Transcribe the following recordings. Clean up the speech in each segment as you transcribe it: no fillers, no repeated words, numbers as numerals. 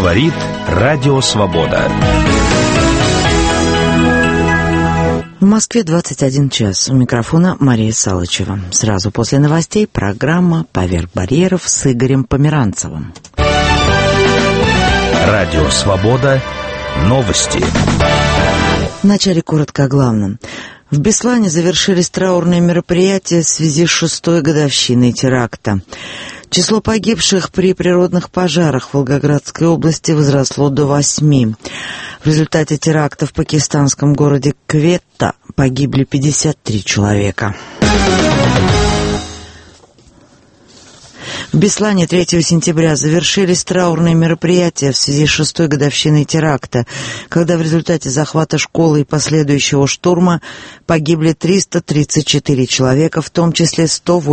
Говорит Радио Свобода. В Москве 21 час. У микрофона Мария Салычева. Сразу после новостей программа «Поверх барьеров» с Игорем Померанцевым. Радио Свобода. Новости. Вначале коротко о главном. В Беслане завершились траурные мероприятия в связи с 6-й годовщиной теракта. Число погибших при природных пожарах в Волгоградской области возросло до 8. В результате теракта в пакистанском городе Кветта погибли 53 человека. В Беслане 3 сентября завершились траурные мероприятия в связи с 6-й годовщиной теракта, когда в результате захвата школы и последующего штурма погибли 334 человека, в том числе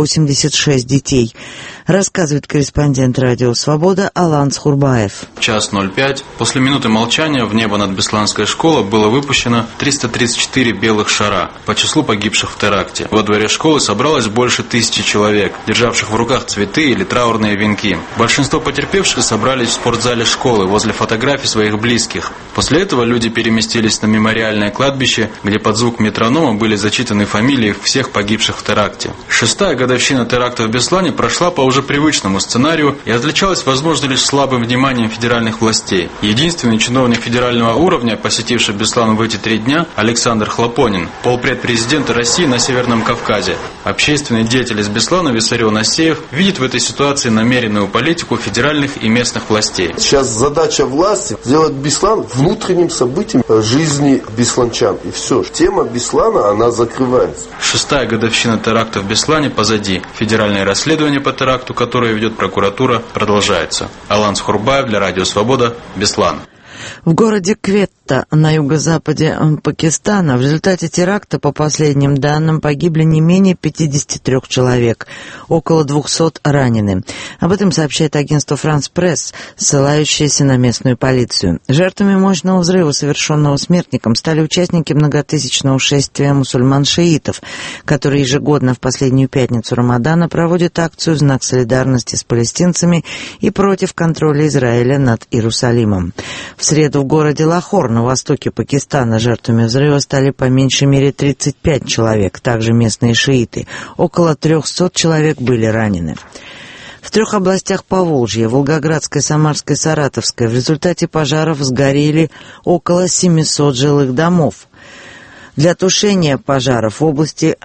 186 детей, рассказывает корреспондент «Радио Свобода» Алан Схурбаев. Час 05. После минуты молчания в небо над Бесланской школой было выпущено 334 белых шара по числу погибших в теракте. Во дворе школы собралось больше 1000 человек, державших в руках цветы или траурные венки. Большинство потерпевших собрались в спортзале школы возле фотографий своих близких. После этого люди переместились на мемориальное кладбище, где под звук метронома были зачитаны фамилии всех погибших в теракте. 6-я годовщина теракта в Беслане прошла по уже привычному сценарию и отличалась, возможно, лишь слабым вниманием федеральных властей. Единственный чиновник федерального уровня, посетивший Беслан в эти 3 дня, Александр Хлопонин, полпред президента России на Северном Кавказе. Общественный деятель из Беслана Виссарион Асеев видит в этой ситуации намеренную политику федеральных и местных властей. Сейчас задача власти сделать Беслан внутренним событием жизни бесланчан. И все. Тема Беслана, она закрывается. 6-я годовщина теракта в Беслане позади. Федеральное расследование по теракту, которое ведет прокуратура, продолжается. Алан Схурбаев для Радио Свобода, Беслан. В городе Кветта на юго-западе Пакистана в результате теракта, по последним данным, погибли не менее 53 человек, около 200 ранены. Об этом сообщает агентство «Франс Пресс», ссылающееся на местную полицию. Жертвами мощного взрыва, совершенного смертником, стали участники многотысячного шествия мусульман-шиитов, которые ежегодно в последнюю пятницу Рамадана проводят акцию в знак солидарности с палестинцами и против контроля Израиля над Иерусалимом. В среду в городе Лахор на востоке Пакистана жертвами взрыва стали по меньшей мере 35 человек, также местные шииты. Около 300 человек были ранены. В 3 областях Поволжья, Волгоградской, Самарской, Саратовской, в результате пожаров сгорели около 700 жилых домов. Для тушения пожаров в области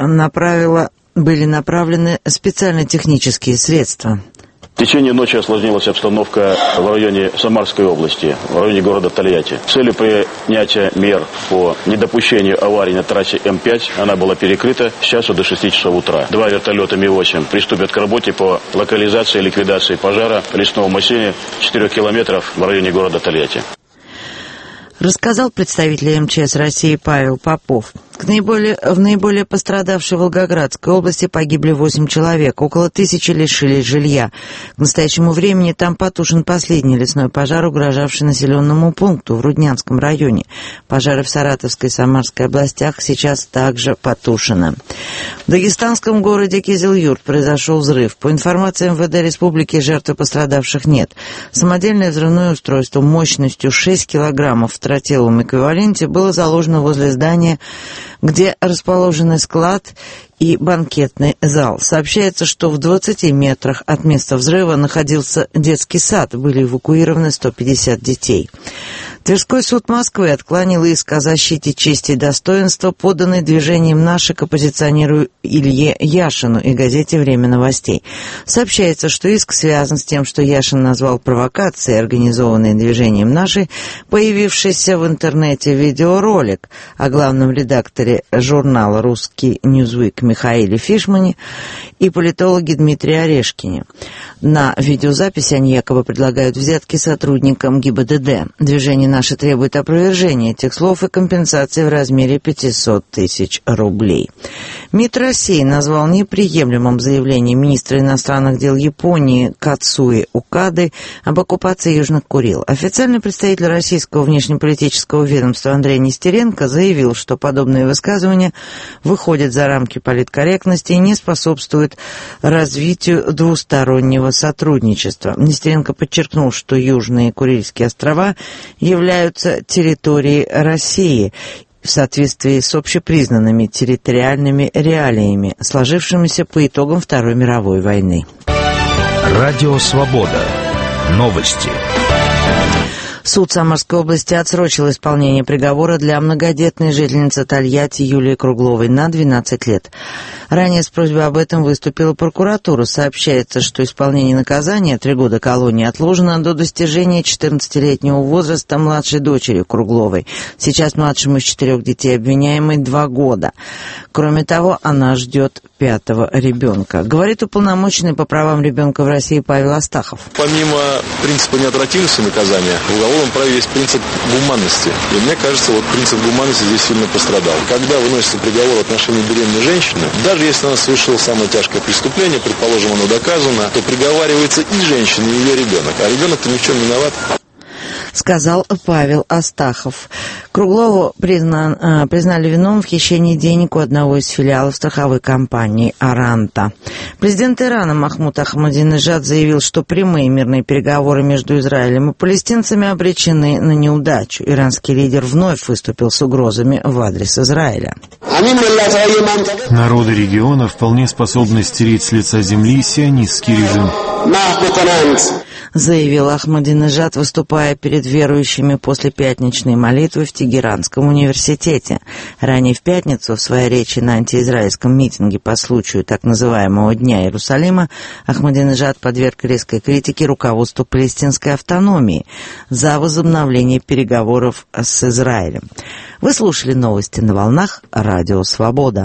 были направлены специальные технические средства. В течение ночи осложнилась обстановка в районе Самарской области, в районе города Тольятти. С целью принятия мер по недопущению аварий на трассе М5 она была перекрыта с часу до 6 часов утра. 2 вертолета Ми-8 приступят к работе по локализации и ликвидации пожара в лесном массиве 4 километров в районе города Тольятти. Рассказал представитель МЧС России Павел Попов. В наиболее пострадавшей Волгоградской области погибли 8 человек, около 1000 лишились жилья. К настоящему времени там потушен последний лесной пожар, угрожавший населенному пункту в Руднянском районе. Пожары в Саратовской и Самарской областях сейчас также потушены. В дагестанском городе Кизилюрт произошел взрыв. По информации МВД республики, жертв и пострадавших нет. Самодельное взрывное устройство мощностью 6 килограммов в тротиловом эквиваленте было заложено возле здания, где расположены склад и банкетный зал. Сообщается, что в 20 метрах от места взрыва находился детский сад. Были эвакуированы 150 детей. Тверской суд Москвы отклонил иск о защите чести и достоинства, поданный движением «Наши» к оппозиционеру Илье Яшину и газете «Время новостей». Сообщается, что иск связан с тем, что Яшин назвал провокацией, организованной движением «Наши», появившийся в интернете видеоролик о главном редакторе журнала «Русский Ньюзвик» Михаиле Фишмане и политологе Дмитрии Орешкине. На видеозаписи они якобы предлагают взятки сотрудникам ГИБДД. Движение «Наши» требует опровержения этих слов и компенсации в размере 500 тысяч рублей. МИД России назвал неприемлемым заявление министра иностранных дел Японии Кацуи Укады об оккупации Южных Курил. Официальный представитель российского внешнеполитического ведомства Андрей Нестеренко заявил, что подобные высказывания выходят за рамки политики политкорректности и не способствует развитию двустороннего сотрудничества. Нестеренко подчеркнул, что Южные Курильские острова являются территорией России в соответствии с общепризнанными территориальными реалиями, сложившимися по итогам Второй мировой войны. Радио «Свобода». Новости. Суд Самарской области отсрочил исполнение приговора для многодетной жительницы Тольятти Юлии Кругловой на 12 лет. Ранее с просьбой об этом выступила прокуратура. Сообщается, что исполнение наказания 3 года колонии отложено до достижения 14-летнего возраста младшей дочери Кругловой. Сейчас младшему из 4 детей обвиняемой 2 года. Кроме того, она ждет 5-го ребенка. Говорит уполномоченный по правам ребенка в России Павел Астахов. Помимо принципа неотвратимости наказания, в уголовном праве есть принцип гуманности. И мне кажется, вот принцип гуманности здесь сильно пострадал. Когда выносится приговор в отношении беременной женщины, даже если она совершила самое тяжкое преступление, предположим, оно доказано, то приговаривается и женщина, и ее ребенок. А ребенок-то ни в чем не виноват. Сказал Павел Астахов. Круглову признали виновным в хищении денег у одного из филиалов страховой компании «Аранта». Президент Ирана Махмуд Ахмадинежад заявил, что прямые мирные переговоры между Израилем и палестинцами обречены на неудачу. Иранский лидер вновь выступил с угрозами в адрес Израиля. Народы региона вполне способны стереть с лица земли сионистский режим, заявил Ахмадинежад, выступая перед верующими после пятничной молитвы в Тегеранском университете. Ранее в пятницу в своей речи на антиизраильском митинге по случаю так называемого Дня Иерусалима Ахмадинежад подверг резкой критике руководству палестинской автономии за возобновление переговоров с Израилем. Вы слушали новости на волнах Радио «Свобода».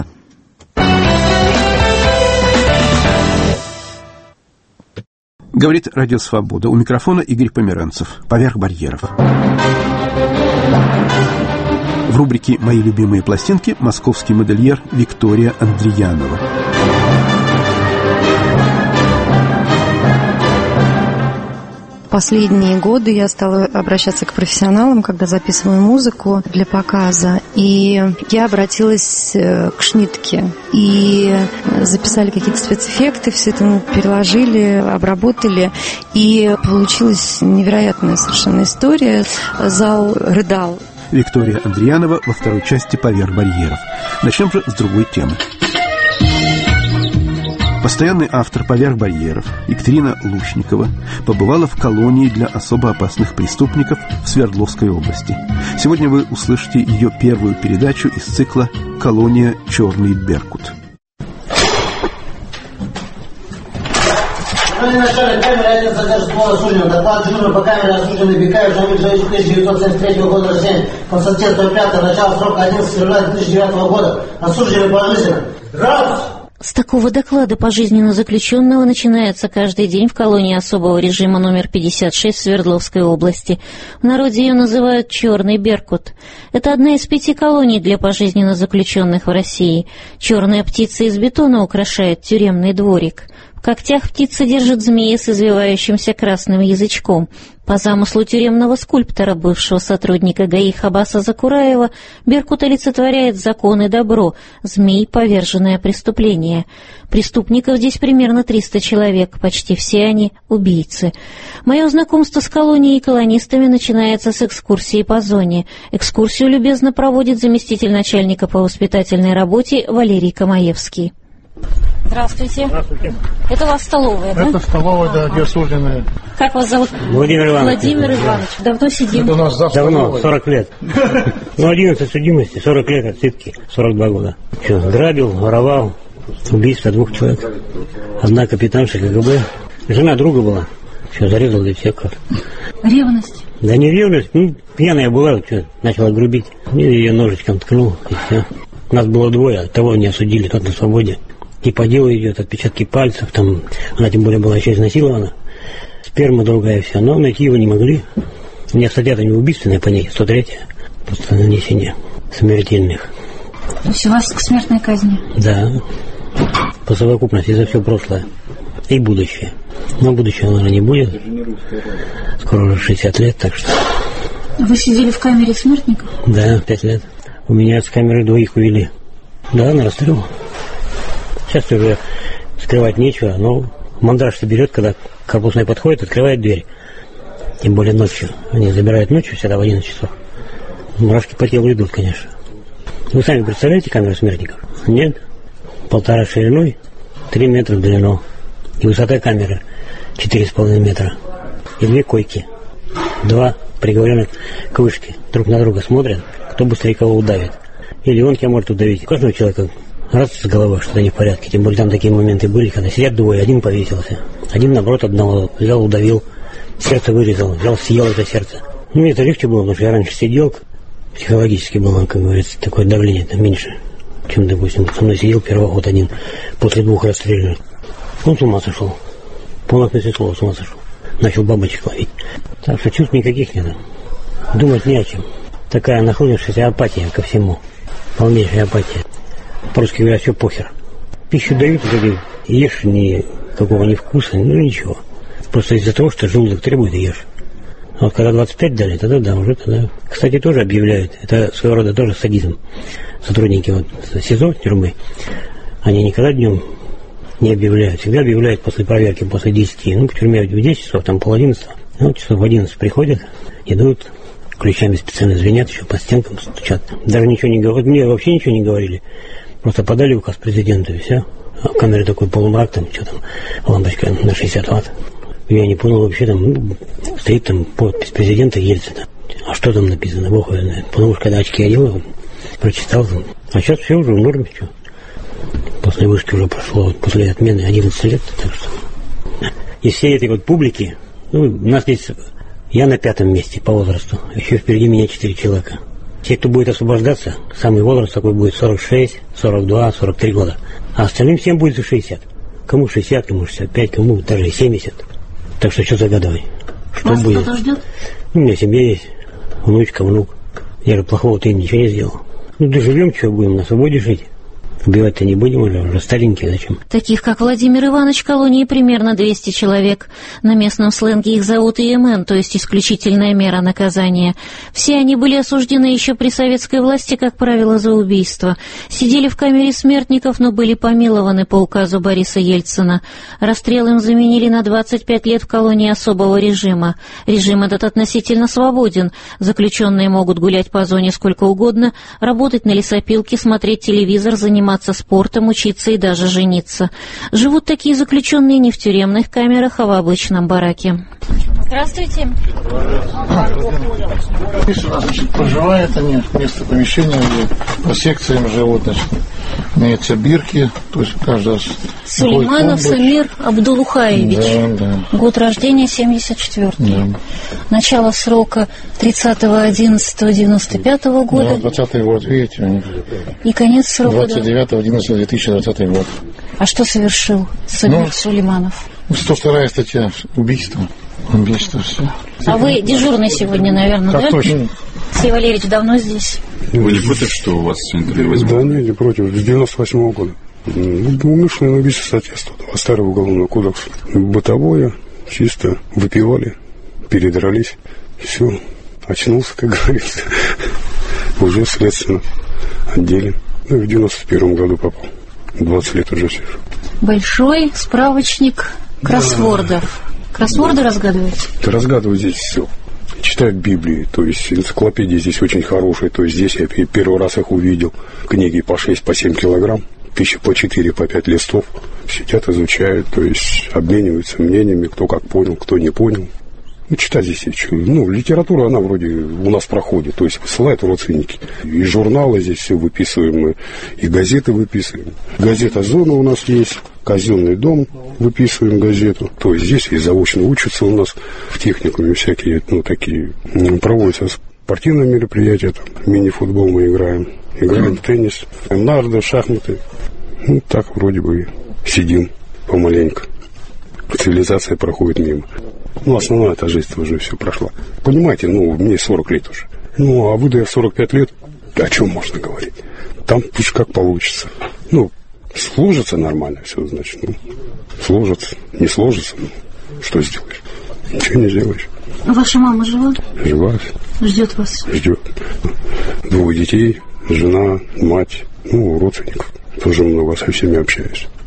Говорит Радио «Свобода». У микрофона Игорь Померанцев. Поверх барьеров. В рубрике «Мои любимые пластинки» московский модельер Виктория Андреянова. Последние годы я стала обращаться к профессионалам, когда записываю музыку для показа. И я обратилась к Шнитке. И записали какие-то спецэффекты, все это переложили, обработали. И получилась невероятная совершенно история. Зал рыдал. Виктория Андреянова во второй части «Поверх барьеров». Начнем же с другой темы. Постоянный автор «Поверх барьеров» Екатерина Лучникова побывала в колонии для особо опасных преступников в Свердловской области. Сегодня вы услышите ее первую передачу из цикла «Колония Черный Беркут». Начальник камеры, один задержит ствол осужденного. Доклад дежурного по камере осужденный Бекаев Жамиль Джаевич 1973 года рождения. Константин 5 начало срока 11 февраля 2009 года. Осужденный пожизненно. Раз! С такого доклада пожизненно заключенного начинается каждый день в колонии особого режима номер 56 в Свердловской области. В народе ее называют «Черный Беркут». Это одна из 5 колоний для пожизненно заключенных в России. Черная птица из бетона украшает тюремный дворик. В когтях птица держит змея с извивающимся красным язычком. По замыслу тюремного скульптора, бывшего сотрудника ГАИ Хабаса Закураева, Беркут олицетворяет закон и добро, змей — поверженное преступление. Преступников здесь примерно 300 человек, почти все они — убийцы. Мое знакомство с колонией и колонистами начинается с экскурсии по зоне. Экскурсию любезно проводит заместитель начальника по воспитательной работе Валерий Камаевский. Здравствуйте. Здравствуйте. Это у вас столовая, да? Это столовая, да, где осужденные. Как вас зовут? Владимир Иванович. Владимир Иванович. Давно сидим? Это у нас давно, 40 лет. Ну, 11 судимости, 40 лет отсидки, 42 года. Что, грабил, воровал, убийство 2 человек. Одна капитанша КГБ. Жена друга была. Что, зарезал для всех как. Ревность? Да не ревность, пьяная была, что, начала грубить. И ее ножичком ткнул, и все. Нас было 2, того не осудили, тот на свободе. И по делу идет, отпечатки пальцев, там, она тем более была еще изнасилована. Сперма другая, все, но найти его не могли. Мне статья-то не убийственная по ней, 103-я, просто нанесение смертельных. То есть у вас к смертной казни? Да, по совокупности за все прошлое и будущее. Но будущего, наверное, не будет. Скоро уже 60 лет, так что... Вы сидели в камере смертников? Да, 5 лет. У меня с камеры 2 увели. Да, на расстрел. Сейчас уже скрывать нечего, но мандраж-то берет, когда корпусной подходит, открывает дверь. Тем более ночью. Они забирают ночью всегда в 11 часов. Мурашки по телу идут, конечно. Вы сами представляете камеру смертников? Нет. 1,5 шириной, 3 метра в длину. И высота камеры 4,5 метра. И 2 койки. 2 приговоренных к вышке. Друг на друга смотрят, кто быстрее кого удавит. Или он тебя может удавить. У каждого человека раз с головой что-то не в порядке. Тем более там такие моменты были, когда сидят двое, один повесился. Один, наоборот, одного взял, удавил, сердце вырезал, взял, съел это сердце. Ну, мне это легче было, потому что я раньше сидел, психологически было, как говорится, такое давление там меньше, чем, допустим, со мной сидел первоход один после 2 расстрелов. Он с ума сошел. Полное смысле слова с ума сошел. Начал бабочек ловить. Так что чувств никаких нет. Думать не о чем. Такая нахлынувшаяся апатия ко всему. Полнейшая апатия. По-русски говоря, все похер. Пищу дают, вроде ешь, никакого ни вкуса, ну ничего. Просто из-за того, что желудок требует, и ешь. А вот когда 25 дали, тогда да, уже тогда. Кстати, тоже объявляют, это своего рода тоже садизм. Сотрудники вот СИЗО, тюрьмы, они никогда днем не объявляют. Всегда объявляют после проверки, после 10. Ну, в тюрьме в 10 часов, там 10:30. Ну, часов в 11 приходят, идут, ключами специально звенят, еще по стенкам стучат. Даже ничего не говорят. Мне вообще ничего не говорили. Просто подали указ президенту, и все. А в камере такой полумрак, там, что там, лампочка на 60 ватт. Я не понял вообще, там, стоит там подпись президента Ельцина. А что там написано, бог его знает. Потому что когда очки одел, прочитал там. А сейчас все уже в норме, что. После вышки уже прошло, вот, после отмены 11 лет, так что. Из всей этой вот публики, ну, у нас здесь, я на 5-м месте по возрасту. Еще впереди меня 4 человека. Те, кто будет освобождаться, самый возраст такой будет 46, 42, 43 года. А остальным всем будет за 60. Кому 60, кому 65, кому даже 70. Так что что загадывай? Что вас будет? кто-то ждет? У меня семья есть, внучка, внук. Я же плохого-то им ничего не сделал. Ну, доживем, что будем на свободе жить. Убивать-то не будем уже старенькие, зачем? Таких, как Владимир Иванович, в колонии примерно 200 человек. На местном сленге их зовут ИМН, то есть исключительная мера наказания. Все они были осуждены еще при советской власти, как правило, за убийство. Сидели в камере смертников, но были помилованы по указу Бориса Ельцина. Расстрел им заменили на 25 лет в колонии особого режима. Режим этот относительно свободен. Заключенные могут гулять по зоне сколько угодно, работать на лесопилке, смотреть телевизор, заниматься спортом, учиться и даже жениться. Живут такие заключенные не в тюремных камерах, а в обычном бараке. Здравствуйте. Здесь у нас, значит, проживают они, место помещения, где по секциям живут, значит, имеются бирки, то есть каждый... Сулейманов Самир Абдулухаевич. Да. Год рождения 74-й. Да. Начало срока 30.11.95 года. Да, 20-й год, видите, у них. И конец срока... 29.11.2020 год. А что совершил Самир Сулейманов? 102-я статья, убийство. Убийство, все. А вы дежурный сегодня, наверное, так да? Точно. Алексей Валерьевич, давно здесь? Вы не против, что у вас интервью возьмут? Да, нет, не против. С 98-го года. Умышленное убийство, статья 102, старого уголовного кодекса. Бытовое, чисто выпивали, передрались. Все, очнулся, как говорится. Уже в следственном отделе. Ну, в 91-м году попал. 20 лет уже сижу. Большой справочник кроссвордов. Кроссворды разгадываете? Да, разгадываю здесь все. Читаю Библию, то есть энциклопедии здесь очень хорошие. То есть здесь я первый раз их увидел. Книги по 6, по 7 килограмм. 1000 по 4, по 5 листов. Сидят, изучают, то есть обмениваются мнениями, кто как понял, кто не понял. Ну, читать здесь, ну, литература, она вроде у нас проходит, то есть посылают родственники. И журналы здесь все выписываем, и газеты выписываем. Газета «Зона» у нас есть, «Казенный дом» выписываем газету. То есть здесь и заочно учатся у нас в техникуме всякие, ну, такие, проводятся спортивные мероприятия, там, мини-футбол мы играем в теннис, нарды, шахматы. Ну, так вроде бы сидим помаленько. Цивилизация проходит мимо. Ну, основная эта жизнь уже все прошла. Понимаете, ну, мне 40 лет уже. Ну, а выдая в 45 лет, о чем можно говорить? Там пусть как получится. Ну, сложится нормально все, значит. Ну, сложится, не сложится, ну, что сделаешь? Ничего не сделаешь. А ваша мама жива? Жива. Ждет вас? Ждет. 2 детей, жена, мать, ну, родственников. Тоже много, со всеми общаюсь.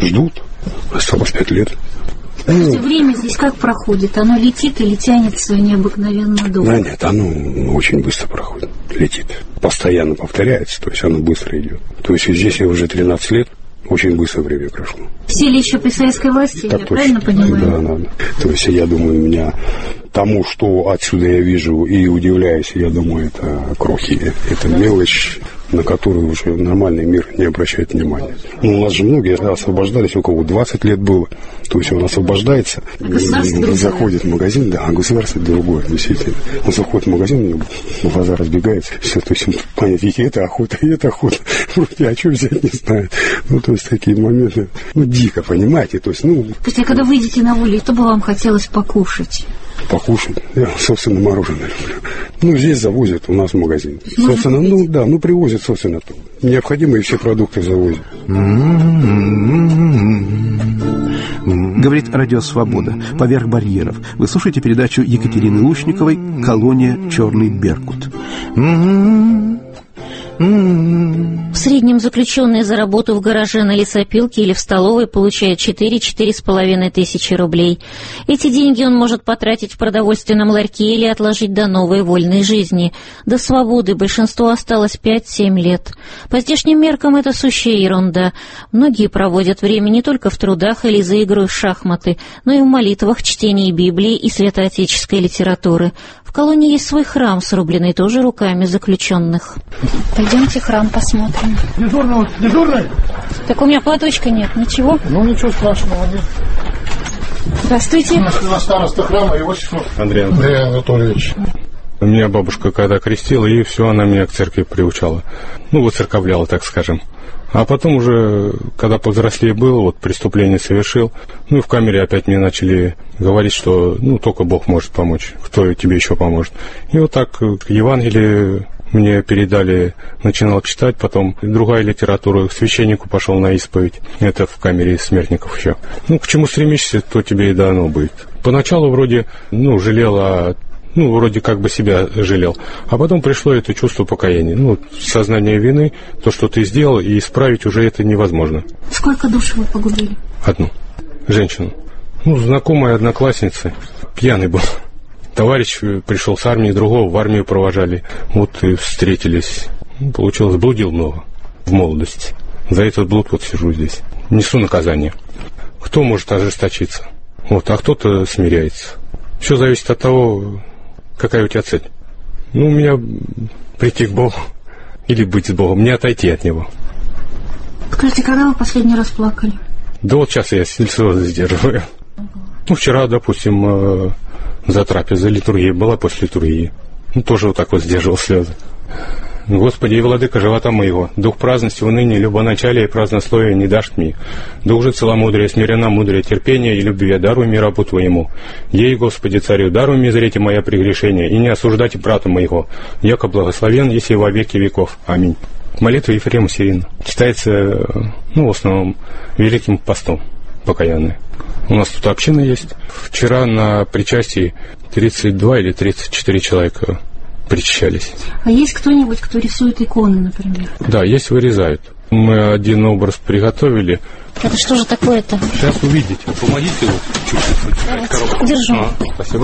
Ждут. Осталось 5 лет. Время здесь как проходит? Оно летит или тянется необыкновенно долго? Да нет, оно очень быстро проходит, летит. Постоянно повторяется, то есть оно быстро идет. То есть здесь я уже 13 лет, очень быстро время прошло. Все ли еще при советской власти, так я точно. Правильно понимаю? Да. То есть я думаю, у меня тому, что отсюда я вижу и удивляюсь, я думаю, это крохи, это мелочь, на которую уже нормальный мир не обращает внимания. Ну, у нас же многие освобождались, у кого 20 лет было. То есть он освобождается, заходит в магазин, да, а государство другое, действительно. Он заходит в магазин, у него глаза разбегаются, все, то есть он понять, и это охота, вроде, а что взять не знает. Ну, то есть такие моменты, дико, понимаете, то есть, То есть, когда выйдете на улицу, что бы вам хотелось покушать? Покушать? Я, собственно, мороженое люблю. Здесь завозят у нас в магазин. Собственно, привозят, собственно, необходимые все продукты завозят. Говорит Радио Свобода. Поверх барьеров. Вы слушаете передачу Екатерины Лушниковой «Колония. Черный Беркут». В среднем заключенный за работу в гараже на лесопилке или в столовой получает 4-4,5 тысячи рублей. Эти деньги он может потратить в продовольственном ларьке или отложить до новой вольной жизни. До свободы большинству осталось 5-7 лет. По здешним меркам это сущая ерунда. Многие проводят время не только в трудах или за игрой в шахматы, но и в молитвах, чтении Библии и святоотеческой литературы. В колонии есть свой храм, срубленный тоже руками заключенных. Пойдемте храм посмотрим. Дежурный? Так у меня платочка нет, ничего? Ничего страшного нет. Здравствуйте. Староста храма Иосиф Андрей Анатольевич. Меня бабушка когда крестила, и все, она меня к церкви приучала. Выцерковляла, так скажем. А потом уже, когда повзрослее был, преступление совершил, и в камере опять мне начали говорить, что только Бог может помочь, кто тебе еще поможет. И так к Евангелию мне передали, начинал читать, потом другая литература, к священнику пошел на исповедь, это в камере смертников еще. К чему стремишься, то тебе и дано будет. Поначалу вроде, жалел, вроде как бы себя жалел. А потом пришло это чувство покаяния. Сознание вины, то, что ты сделал, и исправить уже это невозможно. Сколько душ вы погубили? Одну. Женщину. Знакомая одноклассница. Пьяный был. Товарищ пришел с армии, другого в армию провожали. И встретились. Получилось, блудил много в молодости. За этот блуд сижу здесь. Несу наказание. Кто может ожесточиться? А кто-то смиряется. Все зависит от того, какая у тебя цель. У меня прийти к Богу или быть с Богом, не отойти от Него. Скажите, когда вы последний раз плакали? Да сейчас я слезы сдерживаю. Вчера, допустим, за трапезой литургия была, после литургии. Тоже так сдерживал слезы. Господи и владыка живота моего, дух праздности, уныния, любоначалия и празднословия не дашь мне. Дух же целомудрия, смирена, мудрее, терпения и любви, даруй мне рабу Твоему. Ей, Господи, царю, даруй мне зрите мои прегрешения, и не осуждайте брата моего. Яко благословен, если во веки веков. Аминь. Молитва Ефрема Сирина. Читается, в основном, Великим постом покаянная. У нас тут община есть. Вчера на причастии 32 или 34 человека причащались. А есть кто-нибудь, кто рисует иконы, например? Да, есть, вырезают. Мы один образ приготовили. Это что же такое-то? Сейчас увидите. Помогите чуть-чуть. Держу. Спасибо.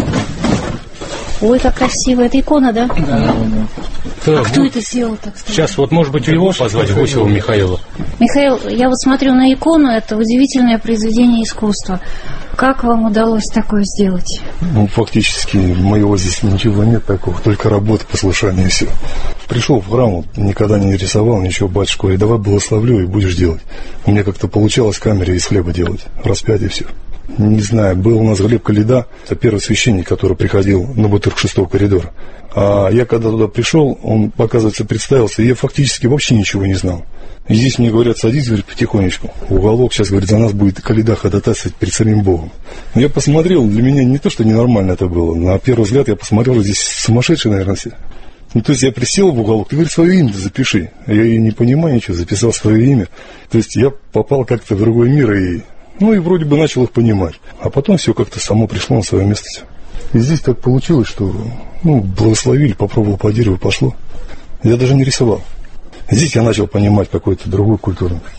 Ой, как красиво. Это икона, да? Да. А кто это сделал, так сказать? Сейчас может быть, его позвать, Гусева Михаила. Михаил, я смотрю на икону, это удивительное произведение искусства. Как вам удалось такое сделать? Фактически моего здесь ничего нет такого, только работа, послушание и все. Пришел в храм, никогда не рисовал ничего, батюшка говорит, давай благословлю и будешь делать. У меня как-то получалось в камере из хлеба делать, распять и все. Не знаю, был у нас Глеб Калида, это первый священник, который приходил на бутырк 6-го коридора. А я когда туда пришел, он, оказывается, представился, и я фактически вообще ничего не знал. И здесь мне говорят, садись, говорит, потихонечку. В уголок сейчас, говорит, за нас будет Калида ходатайствовать перед самим Богом. Но я посмотрел, для меня не то, что ненормально это было. На первый взгляд я посмотрел, здесь сумасшедшие, наверное, все. То есть я присел в уголок, ты говоришь, свое имя запиши. Я и не понимаю ничего, записал свое имя. То есть я попал как-то в другой мир и... и вроде бы начал их понимать. А потом все как-то само пришло на свое место. И здесь так получилось, что благословили, попробовал по дереву, пошло. Я даже не рисовал. Здесь я начал понимать какой-то другой культурный.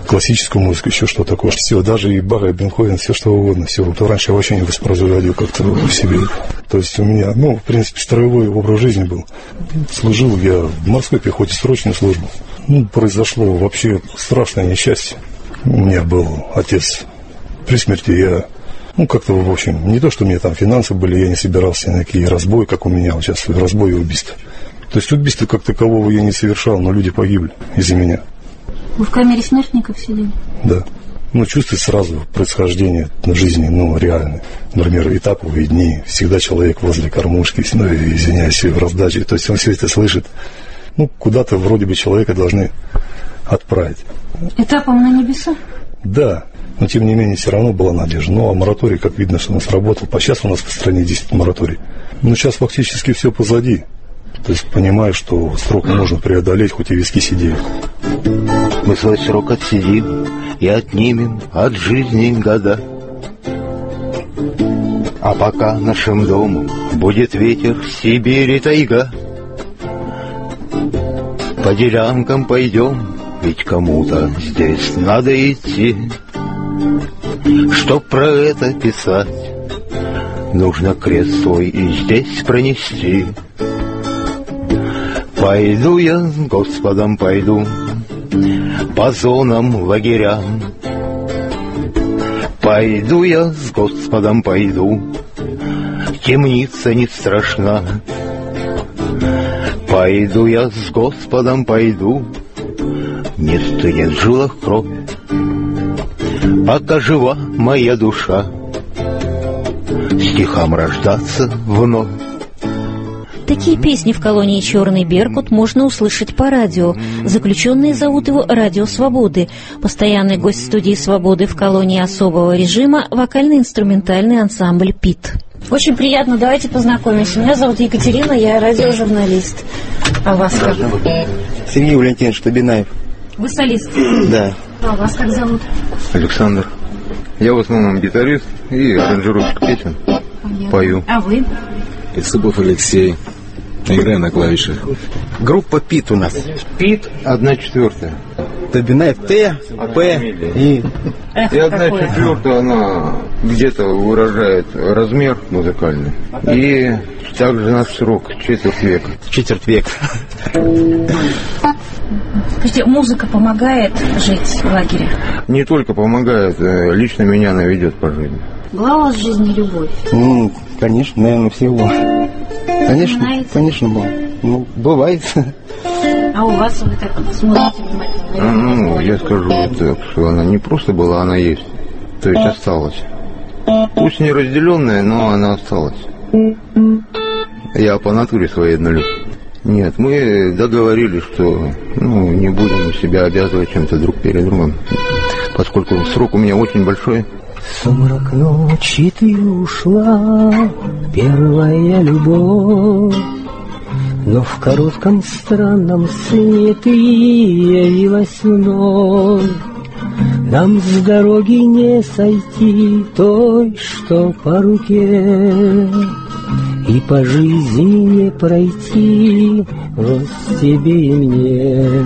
классическую музыку, еще что такое. Все, даже и Бах, и Бетховен, все что угодно. Все. Вот раньше я вообще не воспроизводил как-то в себе. То есть у меня, в принципе, строевой образ жизни был. Служил я в морской пехоте, срочную службу. Произошло вообще страшное несчастье. У меня был отец при смерти. Я, как-то, в общем, не то, что у меня там финансы были, я не собирался на такие разбои, как у меня вот сейчас, разбои и убийства. То есть убийства как такового я не совершал, но люди погибли из-за меня. Вы в камере смертников сидели? Да. Чувствует сразу происхождение жизни, реальное. Например, этаповые дни, всегда человек возле кормушки, извиняюсь, в раздаче. То есть он все это слышит. Куда-то вроде бы человека должны отправить. Этапом на небеса? Да. Но тем не менее все равно была надежда. А мораторий, как видно, что у нас работал. Сейчас у нас по стране 10 мораторий. Но сейчас фактически все позади. То есть понимаю, что срок можно преодолеть, хоть и виски сидели. Мы свой срок отсидим и отнимем от жизни года. А пока нашим домом будет ветер, Сибирь и тайга. По делянкам пойдем, ведь кому-то здесь надо идти. Чтоб про это писать, нужно крест свой и здесь пронести. Пойду я с Господом, пойду по зонам, лагерям. Пойду я с Господом, пойду, темница не страшна. Пойду я с Господом, пойду, не стынет в жилах кровь, пока жива моя душа, стихам рождаться вновь. Такие песни в колонии «Черный Беркут» можно услышать по радио. Заключенные зовут его «Радио Свободы». Постоянный гость студии «Свободы» в колонии особого режима — вокально-инструментальный ансамбль «ПИТ». Очень приятно, давайте познакомимся. Меня зовут Екатерина, я радиожурналист. А вас как? Сергей Валентинович Табинаев. Вы солист? Да. А вас как зовут? Александр. Я в основном гитарист и аранжировщик песен. Понятно. Пою. А вы? Исыбов Алексей. Играю на клавишах. Группа ПИТ у нас. ПИТ 1/4. Табинаев Т, П и 1/4 она где-то выражает размер музыкальный. И также наш срок четверть века. Четверть века. Скажите, музыка помогает жить в лагере? Не только помогает, лично меня она ведет по жизни. Была у вас в жизни любовь? Конечно, наверное, всего. Конечно, было. Бывает. А у вас вы так смотрите внимательно? Я скажу так, что она не просто была, она есть. То есть осталась. Пусть не разделенная, но она осталась. Я по натуре своей однолюб. Нет, мы договорились, что не будем себя обязывать чем-то друг перед другом. Поскольку срок у меня очень большой. Сумрак ночи ты ушла, первая любовь, но в коротком странном сне ты явилась вновь. Нам с дороги не сойти той, что по руке, и по жизни не пройти вот тебе и мне.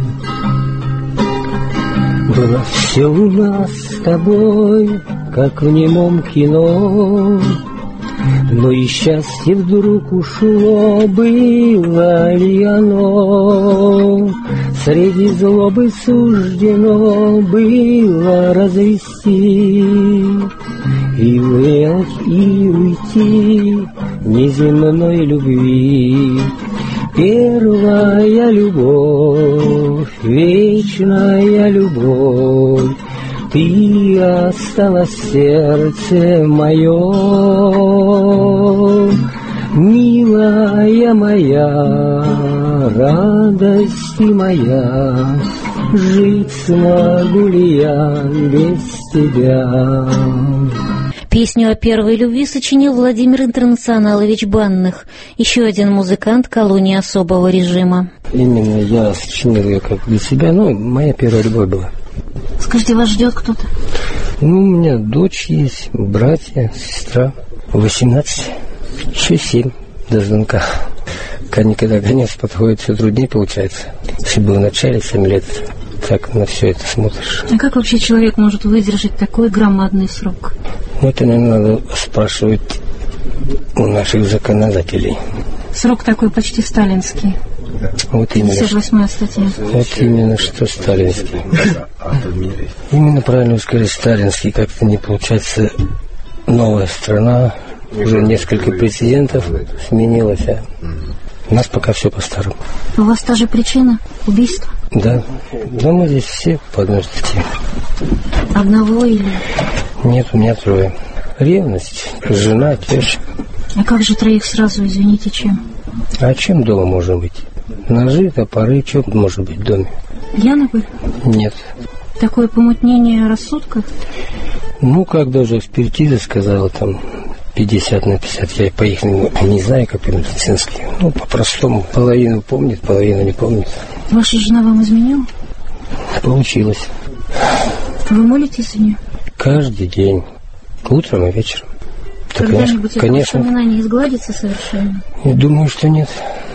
Было все у нас с тобой, как в немом кино, но и счастье вдруг ушло, было ли оно? Среди злобы суждено было развести и выять, и уйти неземной любви. Первая любовь, вечная любовь, ты осталась в сердце моем, милая моя, радость моя, жить смогу ли я без тебя? Песню о первой любви сочинил Владимир Интернационалович Банных, еще один музыкант колонии особого режима. Именно я сочинил ее как для себя, моя первая любовь была. Скажите, вас ждет кто-то? У меня дочь есть, братья, сестра, 18, еще 7 до звонка. Когда конец подходит, все труднее получается. Если было в начале 7 лет, так на все это смотришь. А как вообще человек может выдержать такой громадный срок? Это, наверное, надо спрашивать у наших законодателей. Срок такой почти сталинский. Вот именно. 58-я статья. Вот именно что сталинский. Именно правильно сказать, сталинский. Как-то не получается. Новая страна, уже несколько президентов сменилось, а у нас пока все по-старому. У вас та же причина? Убийство? Да. Да, мы здесь все по одной статье. Одного или? Нет, у меня 3. Ревность, жена, теща. А как же 3 сразу, извините, чем? А чем дома может быть? Ножи, топоры, что может быть в доме? Пьяный были? Нет. Такое помутнение рассудка? Ну, как даже экспертиза сказала, там 50 на 50. Я по-ихнему не знаю, как по-медицински. Ну, по-простому. Половину помнит, половину не помнит. Ваша жена вам изменила? Получилось. Вы молитесь за нее? Каждый день. Утром и вечером. Когда-нибудь это воспоминание изгладится совершенно? Я думаю, что нет.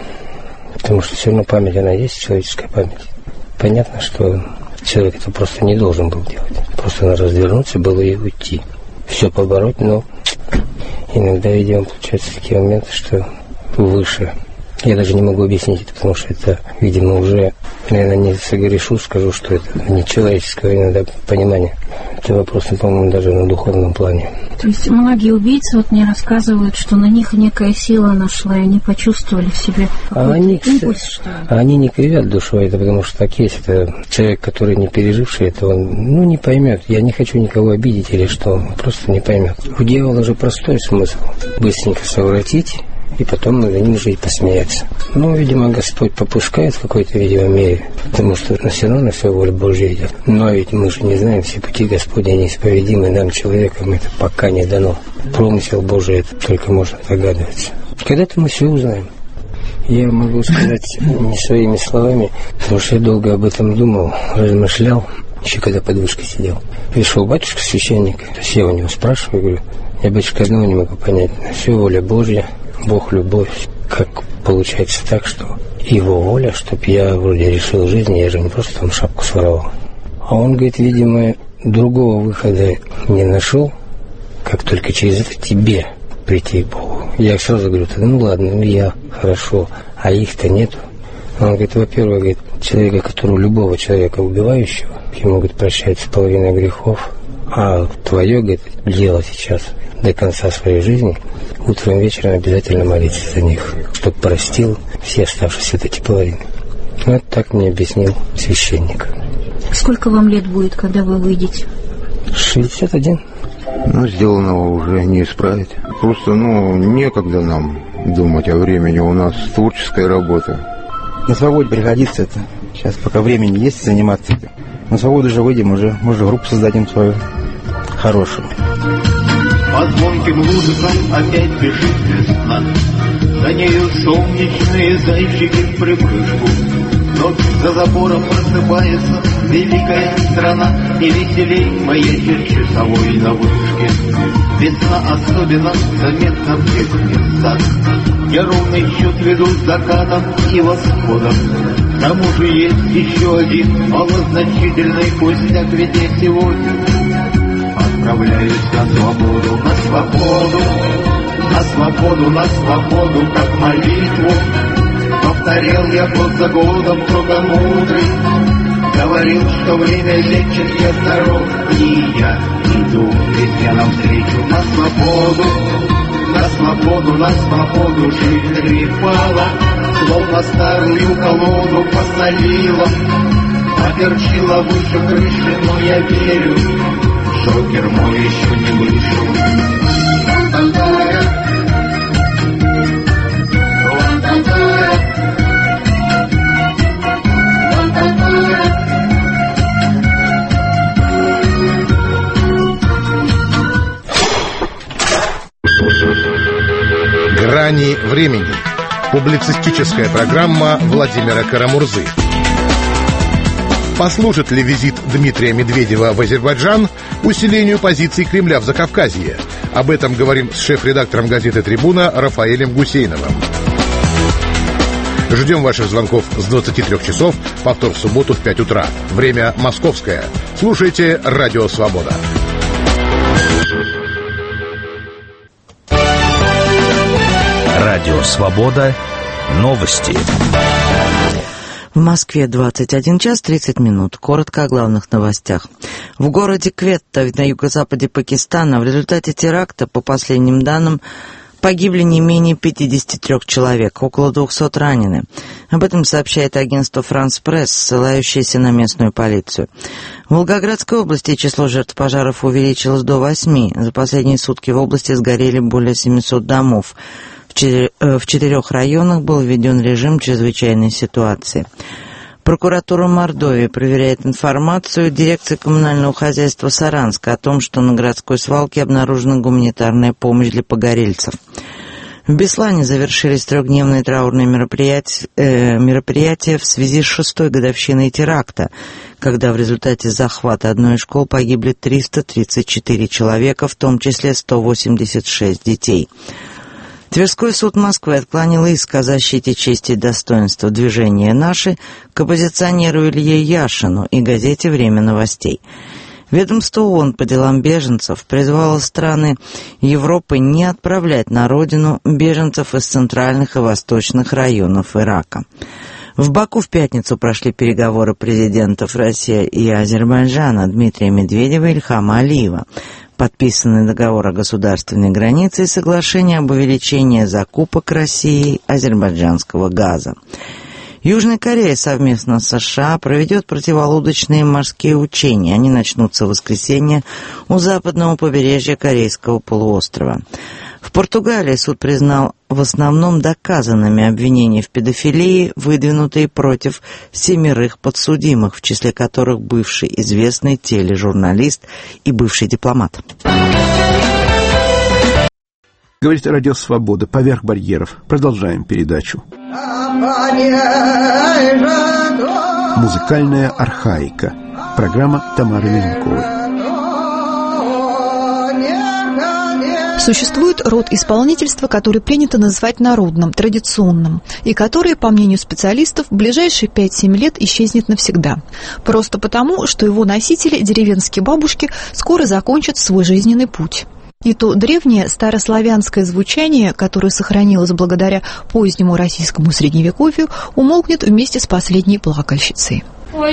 Потому что все равно память, она есть, человеческая память. Понятно, что человек это просто не должен был делать. Просто надо развернуться было и уйти. Все побороть, но иногда, видимо, получаются такие моменты, что выше. Я даже не могу объяснить это, потому что это, видимо, уже, наверное, не согрешу, скажу, что это не человеческое иногда понимание. Это вопрос, по-моему, даже на духовном плане. То есть многие убийцы вот мне рассказывают, что на них некая сила нашла, и они почувствовали в себе импульс, что ли? Они не кривят душой, это потому что так есть. Это человек, который не переживший, это он, не поймет. Я не хочу никого обидеть или что, он просто не поймет. У дьявола же простой смысл. Быстренько совратить, и потом над ним же и посмеяться. Но, видимо, Господь попускает в какой-то, видимо, мере, потому что все равно на все воля Божья идет. Но ведь мы же не знаем, все пути Господня неисповедимы нам, человеком, это пока не дано. Промысел Божий, это только можно догадываться. Когда-то мы все узнаем. Я могу сказать не своими словами, потому что я долго об этом думал, размышлял, еще когда под вышкой сидел. Пришел батюшка, священник, то есть я у него спрашиваю, говорю, я, батюшка, одного не могу понять, все воля Божья, Бог, любовь, как получается так, что его воля, чтоб я вроде решил жизнь, я же не просто там шапку своровал. А он, говорит, видимо, другого выхода не нашел, как только через это тебе прийти к Богу. Я сразу говорю, ладно, я, хорошо, а их-то нету. Он говорит, во-первых, говорит, человека, которого, любого человека убивающего, ему, говорит, прощается половина грехов, а твое, говорит, дело сейчас до конца своей жизни, утром и вечером обязательно молиться за них, чтобы простил все оставшиеся вот эти половины. Вот так мне объяснил священник. Сколько вам лет будет, когда вы выйдете? 61. Сделанного уже не исправить. Просто, некогда нам думать о времени. У нас творческая работа. На свободе пригодится это. Сейчас пока времени есть заниматься этим. На свободу же выйдем уже, может, группу создадим свою хорошую. По звонким лужикам опять бежит весна. За нею солнечные зайчики в припрыжку. Ночь за забором просыпается великая страна, и веселей маячит часовой на вышке. Весна особенно заметна в тех местах, где ровный счет ведут закатом и восходом. К тому же есть еще один малозначительный пустяк, ведь я сегодня отправляюсь на свободу, на свободу, на свободу, на свободу, как молитву. Повторял я год за годом, только мудрый говорил, что время лечит, я здоров, и я иду, ведь я навстречу на свободу, на свободу, на свободу. Жизнь трепала, словно старую колоду посолила, поперчила выше крыши, но я верю, шокер мой еще не вышел. «Грани времени». Публицистическая программа Владимира Карамурзы. Послужит ли визит Дмитрия Медведева в Азербайджан усилению позиций Кремля в Закавказье? Об этом говорим с шеф-редактором газеты «Трибуна» Рафаэлем Гусейновым. Ждем ваших звонков с 23 часов, повтор в субботу в 5 утра. Время московское. Слушайте «Радио Свобода». Радио «Свобода». Новости. В Москве 21 час 30 минут. Коротко о главных новостях. В городе Кветта на юго-западе Пакистана в результате теракта, по последним данным, погибли не менее 53 человек, около 200 ранены. Об этом сообщает агентство «Франс Пресс», ссылающееся на местную полицию. В Волгоградской области число жертв пожаров увеличилось до 8. За последние сутки в области сгорели более 700 домов. В 4 районах был введен режим чрезвычайной ситуации. Прокуратура Мордовии проверяет информацию дирекции коммунального хозяйства Саранска о том, что на городской свалке обнаружена гуманитарная помощь для погорельцев. В Беслане завершились 3-дневные траурные мероприятия в связи с 6-й годовщиной теракта, когда в результате захвата одной из школ погибли 334 человека, в том числе 186 детей. Тверской суд Москвы отклонил иск о защите чести и достоинства движения «Наши» к оппозиционеру Илье Яшину и газете «Время новостей». Ведомство ООН по делам беженцев призвало страны Европы не отправлять на родину беженцев из центральных и восточных районов Ирака. В Баку в пятницу прошли переговоры президентов России и Азербайджана Дмитрия Медведева и Ильхама Алиева. Подписанный договор о государственной границе и соглашение об увеличении закупок России азербайджанского газа. Южная Корея совместно с США проведет противолодочные морские учения. Они начнутся в воскресенье у западного побережья Корейского полуострова. В Португалии суд признал в основном доказанными обвинения в педофилии, выдвинутые против 7 подсудимых, в числе которых бывший известный тележурналист и бывший дипломат. Говорит Радио Свобода. Поверх барьеров. Продолжаем передачу. Музыкальная архаика. Программа Тамары Мельниковой. Существует род исполнительства, который принято называть народным, традиционным, и который, по мнению специалистов, в ближайшие 5-7 лет исчезнет навсегда. Просто потому, что его носители, деревенские бабушки, скоро закончат свой жизненный путь. И то древнее старославянское звучание, которое сохранилось благодаря позднему российскому средневековью, умолкнет вместе с последней плакальщицей.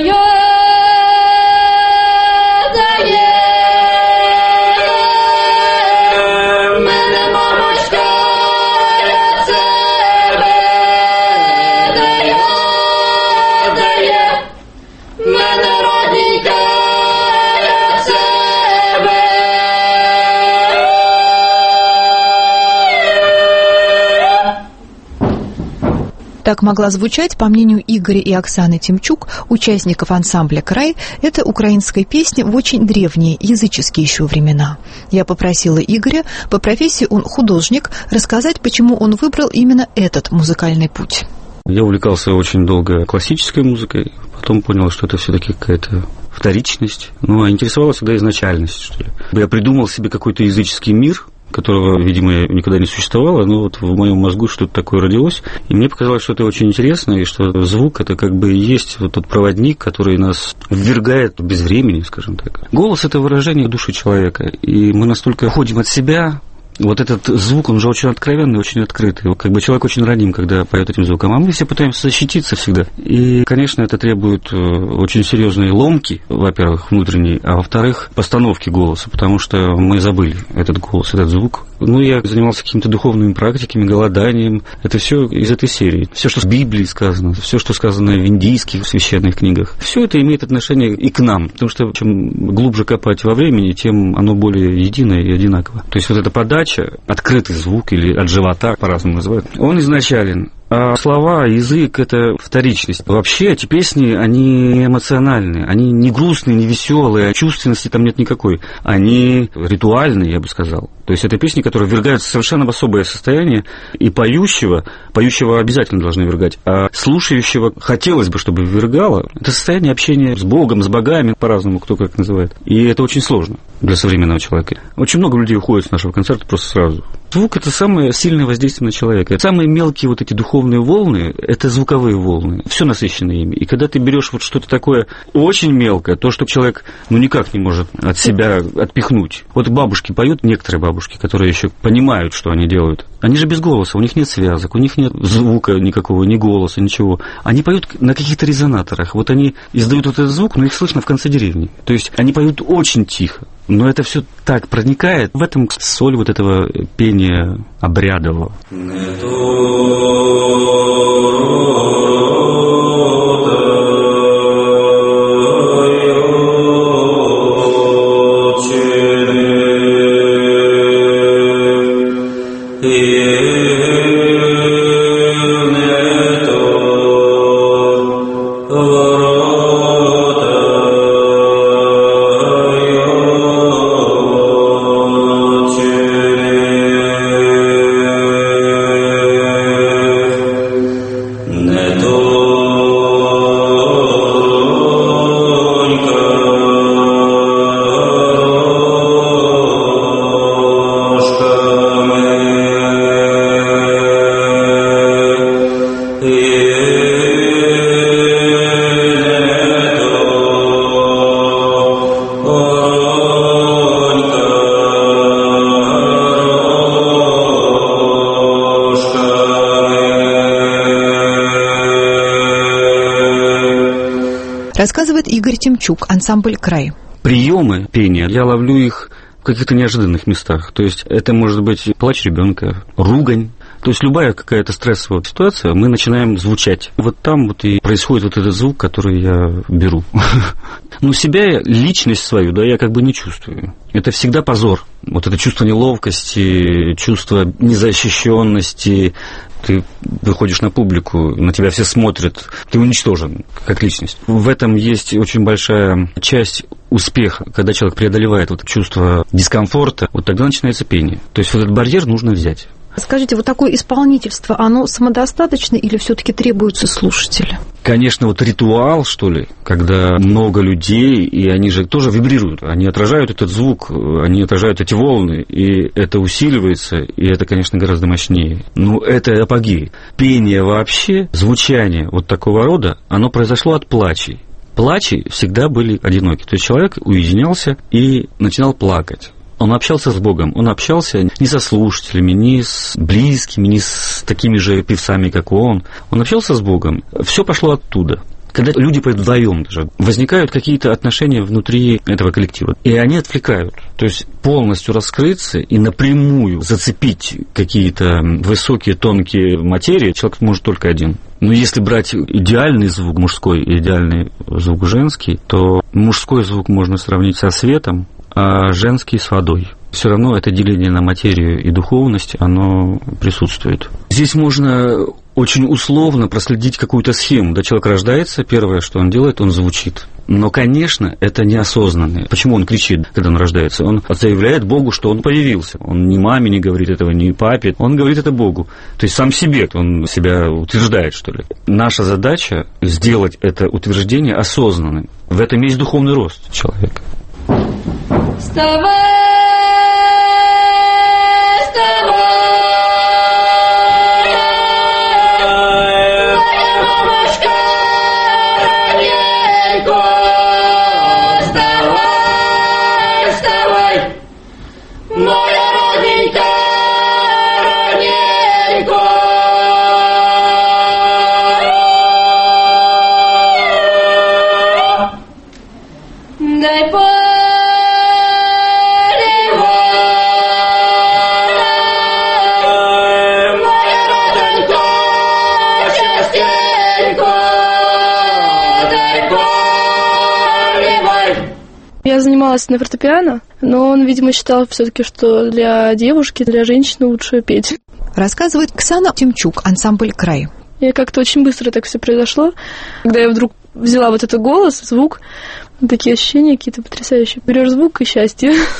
Так могла звучать, по мнению Игоря и Оксаны Тимчук, участников ансамбля «Край», эта украинская песня в очень древние, языческие еще времена. Я попросила Игоря, по профессии он художник, рассказать, почему он выбрал именно этот музыкальный путь. Я увлекался очень долго классической музыкой, потом понял, что это все-таки какая-то вторичность. А интересовала всегда изначальность, что ли. Я придумал себе какой-то языческий мир, которого, видимо, никогда не существовало, но вот в моем мозгу что-то такое родилось, и мне показалось, что это очень интересно, и что звук — это как бы и есть вот тот проводник, который нас ввергает в безвремени, скажем так. Голос — это выражение души человека, и мы настолько уходим от себя. Вот этот звук, он же очень откровенный, очень открытый. Как бы человек очень раним, когда поет этим звуком. А мы все пытаемся защититься всегда. И, конечно, это требует очень серьезной ломки, во-первых, внутренней, а во-вторых, постановки голоса, потому что мы забыли этот голос, этот звук. Я занимался какими-то духовными практиками, голоданием. Это все из этой серии. Все, что в Библии сказано, все, что сказано в индийских священных книгах, все это имеет отношение и к нам. Потому что чем глубже копать во времени, тем оно более единое и одинаково. То есть вот эта подача, открытый звук или от живота, по-разному называют, он изначален. А слова, язык — это вторичность. Вообще эти песни, они эмоциональные, они не грустные, не веселые, а чувственности там нет никакой. Они ритуальные, я бы сказал. То есть это песни, которые ввергаются совершенно в особое состояние, и поющего обязательно должны ввергать, а слушающего хотелось бы, чтобы ввергало. Это состояние общения с Богом, с богами, по-разному, кто как называет. И это очень сложно для современного человека. Очень много людей уходит с нашего концерта просто сразу. Звук – это самое сильное воздействие на человека. Самые мелкие вот эти духовные волны – это звуковые волны. Все насыщено ими. И когда ты берешь вот что-то такое очень мелкое, то, что человек никак не может от себя отпихнуть. Вот бабушки поют, некоторые бабушки, которые еще понимают, что они делают. Они же без голоса, у них нет связок, у них нет звука никакого, ни голоса, ничего. Они поют на каких-то резонаторах. Вот они издают вот этот звук, но их слышно в конце деревни. То есть они поют очень тихо. Но это все так проникает. В этом соль вот этого пения обрядового. Рассказывает Игорь Тимчук, ансамбль «Край». Приемы пения, я ловлю их в каких-то неожиданных местах. То есть это может быть плач ребенка, ругань. То есть любая какая-то стрессовая ситуация, мы начинаем звучать. Вот там вот и происходит вот этот звук, который я беру. Но себя, личность свою, да, я как бы не чувствую. Это всегда позор. Вот это чувство неловкости, чувство незащищенности. Ты выходишь на публику, на тебя все смотрят, ты уничтожен как личность. В этом есть очень большая часть успеха. Когда человек преодолевает вот чувство дискомфорта, вот тогда начинается пение. То есть вот этот барьер нужно взять. Скажите, вот такое исполнительство, оно самодостаточно или все-таки требуются слушатели? Конечно, вот ритуал, что ли, когда много людей, и они же тоже вибрируют, они отражают этот звук, они отражают эти волны, и это усиливается, и это, конечно, гораздо мощнее. Ну, это апогей. Пение вообще, звучание вот такого рода, оно произошло от плачей. Плачи всегда были одиноки, то есть человек уединялся и начинал плакать. Он общался с Богом, он общался не со слушателями, не с близкими, не с такими же певцами, как он. Он общался с Богом. Все пошло оттуда. Когда люди поют вдвоем даже, возникают какие-то отношения внутри этого коллектива, и они отвлекают. То есть полностью раскрыться и напрямую зацепить какие-то высокие, тонкие материи человек может только один. Но если брать идеальный звук мужской и идеальный звук женский, то мужской звук можно сравнить со светом, а женский с водой. Все равно это деление на материю и духовность, оно присутствует. Здесь можно очень условно проследить какую-то схему. Да, человек рождается, первое, что он делает, он звучит. Но, конечно, это неосознанно. Почему он кричит, когда он рождается? Он заявляет Богу, что он появился. Он ни маме не говорит этого, ни папе. Он говорит это Богу. То есть сам себе, он себя утверждает, что ли. Наша задача сделать это утверждение осознанным. В этом есть духовный рост человека. Вставай, вставай, моя мамочка, раненько, вставай, вставай, моя родненька, раненько. Дай Я занималась на фортепиано, но он, видимо, считал все-таки, что для девушки, для женщины лучше петь. Рассказывает Оксана Тимчук, ансамбль «Край». И как-то очень быстро так все произошло. Когда я вдруг взяла вот этот голос, звук, такие ощущения какие-то потрясающие. Берешь звук и счастье.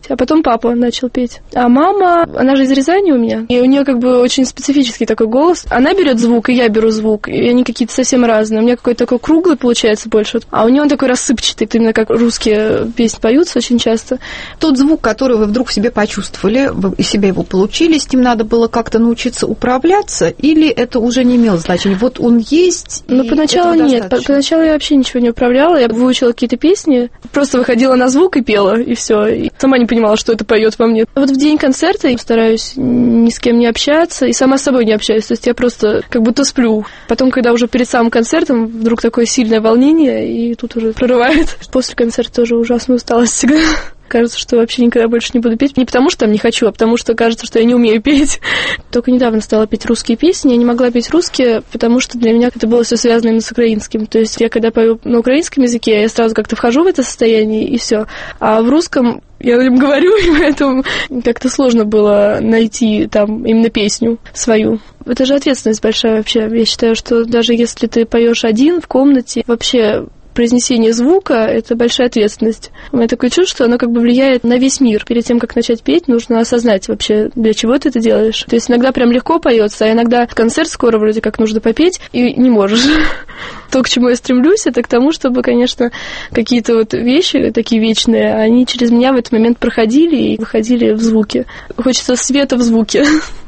А потом папа начал петь. А мама, она же из Рязани у меня, и у нее как бы очень специфический такой голос. Она берет звук, и я беру звук, и они какие-то совсем разные. У меня какой-то такой круглый получается больше, а у нее он такой рассыпчатый, именно как русские песни поются очень часто. Тот звук, который вы вдруг в себе почувствовали, вы из себя его получили, с ним надо было как-то научиться управляться, или это уже не имело значения? Вот он есть. Ну, поначалу нет. Поначалу я вообще ничего не управляла. Я выучила какие-то песни, просто выходила на звук и пела, и все. И сама не понимала, что это поет во мне. Вот в день концерта я стараюсь ни с кем не общаться, и сама с собой не общаюсь. То есть я просто как будто сплю. Потом, когда уже перед самым концертом, вдруг такое сильное волнение, и тут уже прорывает. После концерта тоже ужасная усталость всегда. Кажется, что вообще никогда больше не буду петь. Не потому, что там не хочу, а потому, что кажется, что я не умею петь. Только недавно стала петь русские песни. Я не могла петь русские, потому что для меня это было все связано именно с украинским. То есть я когда пою на украинском языке, я сразу как-то вхожу в это состояние, и все. А в русском я на нем говорю, и поэтому как-то сложно было найти там именно песню свою. Это же ответственность большая вообще. Я считаю, что даже если ты поешь один в комнате, вообще произнесение звука – это большая ответственность. У меня такое чувство, что оно как бы влияет на весь мир. Перед тем, как начать петь, нужно осознать вообще, для чего ты это делаешь. То есть иногда прям легко поется, а иногда концерт скоро вроде как нужно попеть, и не можешь. То, к чему я стремлюсь, это к тому, чтобы, конечно, какие-то вот вещи такие вечные, они через меня в этот момент проходили и выходили в звуки. Хочется света в звуке.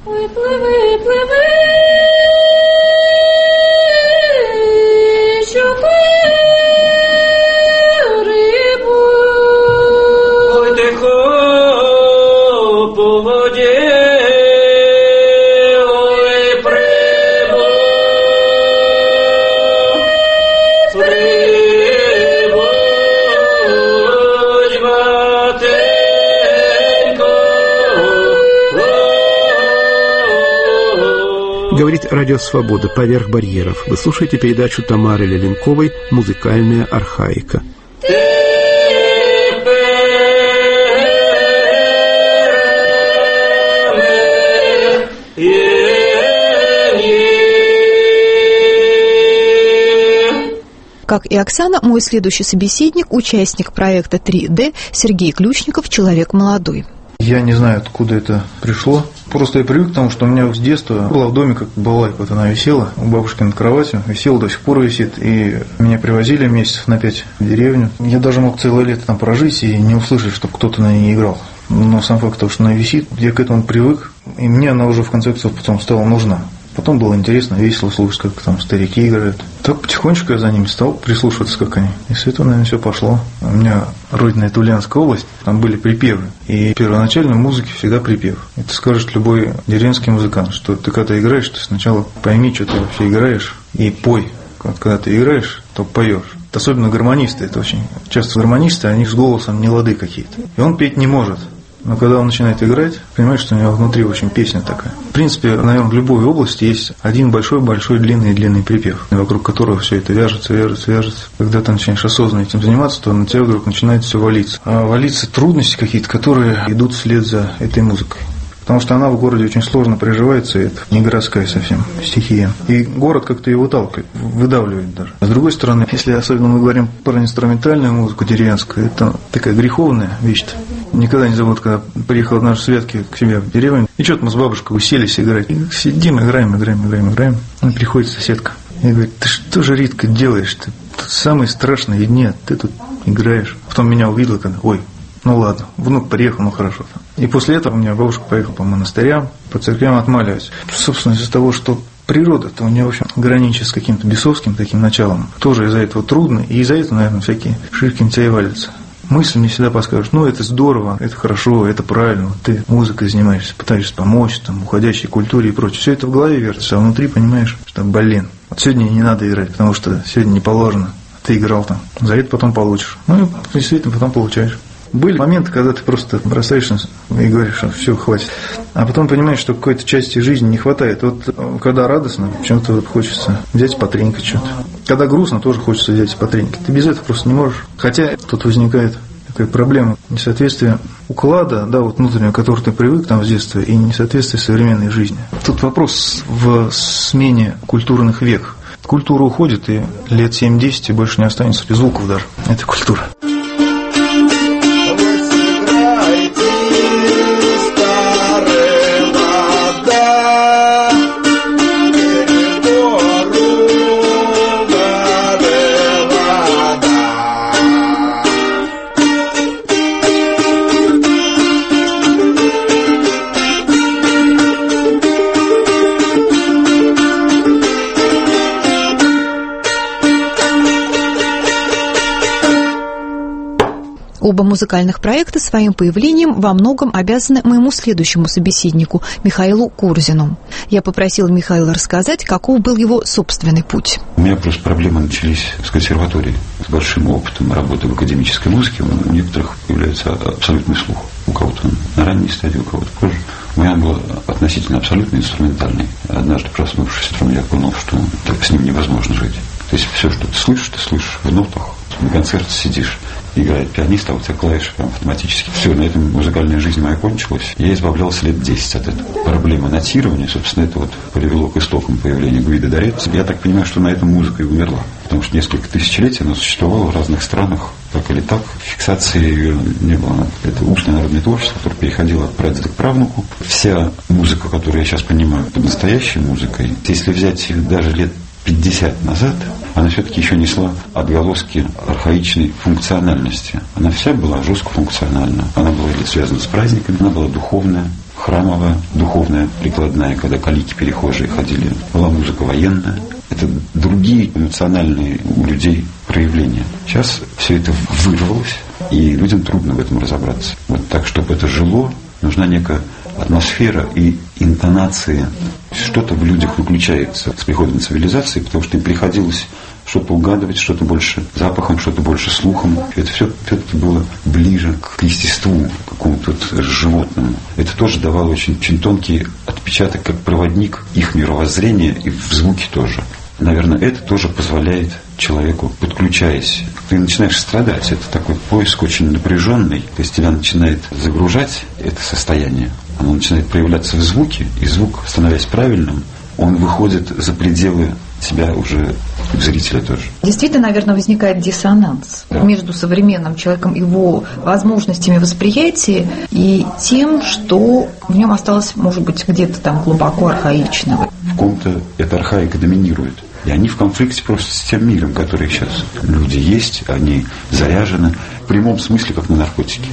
Говорит Радио Свобода «Поверх барьеров». Вы слушаете передачу Тамары Леленковой «Музыкальная архаика». Как и Оксана, мой следующий собеседник – участник проекта 3D Сергей Ключников, человек молодой. Я не знаю, откуда это пришло. Просто я привык к тому, что у меня с детства была в доме как балалайка. Вот она висела у бабушки над кроватью, висела, до сих пор висит. И меня привозили месяцев на 5 в деревню. Я даже мог целое лето там прожить и не услышать, чтобы кто-то на ней играл. Но сам факт того, что она висит, я к этому привык. И мне она уже в конце концов потом стала нужна. Потом было интересно, весело слушать, как там старики играют. Так потихонечку я за ними стал прислушиваться, как они. И с этого, наверное, все пошло. У меня родина – это Ульяновская область, там были припевы. И первоначально в музыке всегда припев. Это скажет любой деревенский музыкант, что ты когда играешь, ты сначала пойми, что ты вообще играешь, и пой. Когда ты играешь, то поешь. Особенно гармонисты, это очень часто гармонисты, они с голосом не лады какие-то. И он петь не может. Но когда он начинает играть, понимаешь, что у него внутри очень песня такая. В принципе, наверное, в любой области есть один большой-большой длинный припев, вокруг которого все это вяжется. Когда ты начинаешь осознанно этим заниматься, то на тебя вдруг начинает все валиться. А валиться трудности какие-то, которые идут вслед за этой музыкой. Потому что она в городе очень сложно приживается, и это не городская совсем стихия. И город как-то ее выталкивает, выдавливает даже. С другой стороны, если особенно мы говорим про инструментальную музыку деревенскую, это такая греховная вещь-то. Никогда не забуду, когда приехал однажды Светки к себе в деревню, и что-то мы с бабушкой уселись играть. И сидим, играем. И приходит соседка и говорит: ты что же, Ритка, делаешь? Ты тут самые страшные дни, а ты тут играешь. Потом меня увидела, когда: ой, ну ладно, внук приехал, ну хорошо. И после этого у меня бабушка поехала по монастырям, по церквям отмаливать. Собственно, из-за того, что природа-то у нее, в общем, граничит с каким-то бесовским таким началом. Тоже из-за этого трудно, и из-за этого, наверное, всякие шишки на тебя и валятся. Мысли мне всегда подскажут: ну, это здорово, это хорошо, это правильно, ты музыкой занимаешься, пытаешься помочь, там, уходящей культуре и прочее. Все это в голове вертится, а внутри понимаешь, что, блин, вот сегодня не надо играть, потому что сегодня не положено. Ты играл там, за это потом получишь. Ну, и действительно потом получаешь. Были моменты, когда ты просто бросаешься и говоришь, что все, хватит. А потом понимаешь, что какой-то части жизни не хватает. Вот когда радостно, почему-то вот хочется взять и потренькать что-то. Когда грустно, тоже хочется взять и потренькать. Ты без этого просто не можешь. Хотя тут возникает такая проблема несоответствия уклада, да, вот внутреннего, к которому ты привык там с детства, и несоответствия современной жизни. Тут вопрос в смене культурных век. Культура уходит, и лет 7-10 и больше не останется звуков даже. Это культура. Вы сыграете Оба музыкальных проекта своим появлением во многом обязаны моему следующему собеседнику, Михаилу Курзину. Я попросила Михаила рассказать, каков был его собственный путь. У меня просто проблемы начались с консерваторией. С большим опытом работы в академической музыке у некоторых появляется абсолютный слух. У кого-то он на ранней стадии, у кого-то позже. У меня он был относительно абсолютно инструментальный. Однажды, проснувшись утром, я понял, что так с ним невозможно жить. То есть все, что ты слышишь в нотах. На концерте сидишь, играет пианист, а у тебя клавиши прям автоматически. Все, на этом музыкальная жизнь моя кончилась. Я избавлялся лет 10 от этого. Проблема нотирования, собственно, это вот привело к истокам появления Гвидо Дорецци. Я так понимаю, что на этом музыка и умерла. Потому что несколько тысячелетий она существовала в разных странах, так или так. Фиксации ее не было. Это устное народное творчество, которое переходило от прадеда к правнуку. Вся музыка, которую я сейчас понимаю под настоящей музыкой, если взять ее даже лет 50 назад, она все-таки еще несла отголоски архаичной функциональности. Она вся была жестко функциональна. Она была связана с праздниками, она была духовная, храмовая, духовная, прикладная, когда калики перехожие ходили. Была музыка военная. Это другие эмоциональные у людей проявления. Сейчас все это вырвалось, и людям трудно в этом разобраться. Вот так, чтобы это жило, нужна некая атмосфера и интонации. Что-то в людях выключается с приходом цивилизации, потому что им приходилось что-то угадывать, что-то больше запахом, что-то больше слухом. Это все все-таки было ближе к естеству, к какому-то животному. Это тоже давало очень тонкий отпечаток, как проводник их мировоззрения, и в звуке тоже. Наверное, это тоже позволяет человеку, подключаясь, ты начинаешь страдать. Это такой поиск очень напряженный. То есть тебя начинает загружать это состояние. Оно начинает проявляться в звуке, и звук, становясь правильным, он выходит за пределы себя уже в зрителя тоже. Действительно, наверное, возникает диссонанс между современным человеком, его возможностями восприятия и тем, что в нем осталось, может быть, где-то там глубоко архаичного. В ком-то эта архаика доминирует. И они в конфликте просто с тем миром, который сейчас люди есть, они заряжены в прямом смысле, как на наркотики.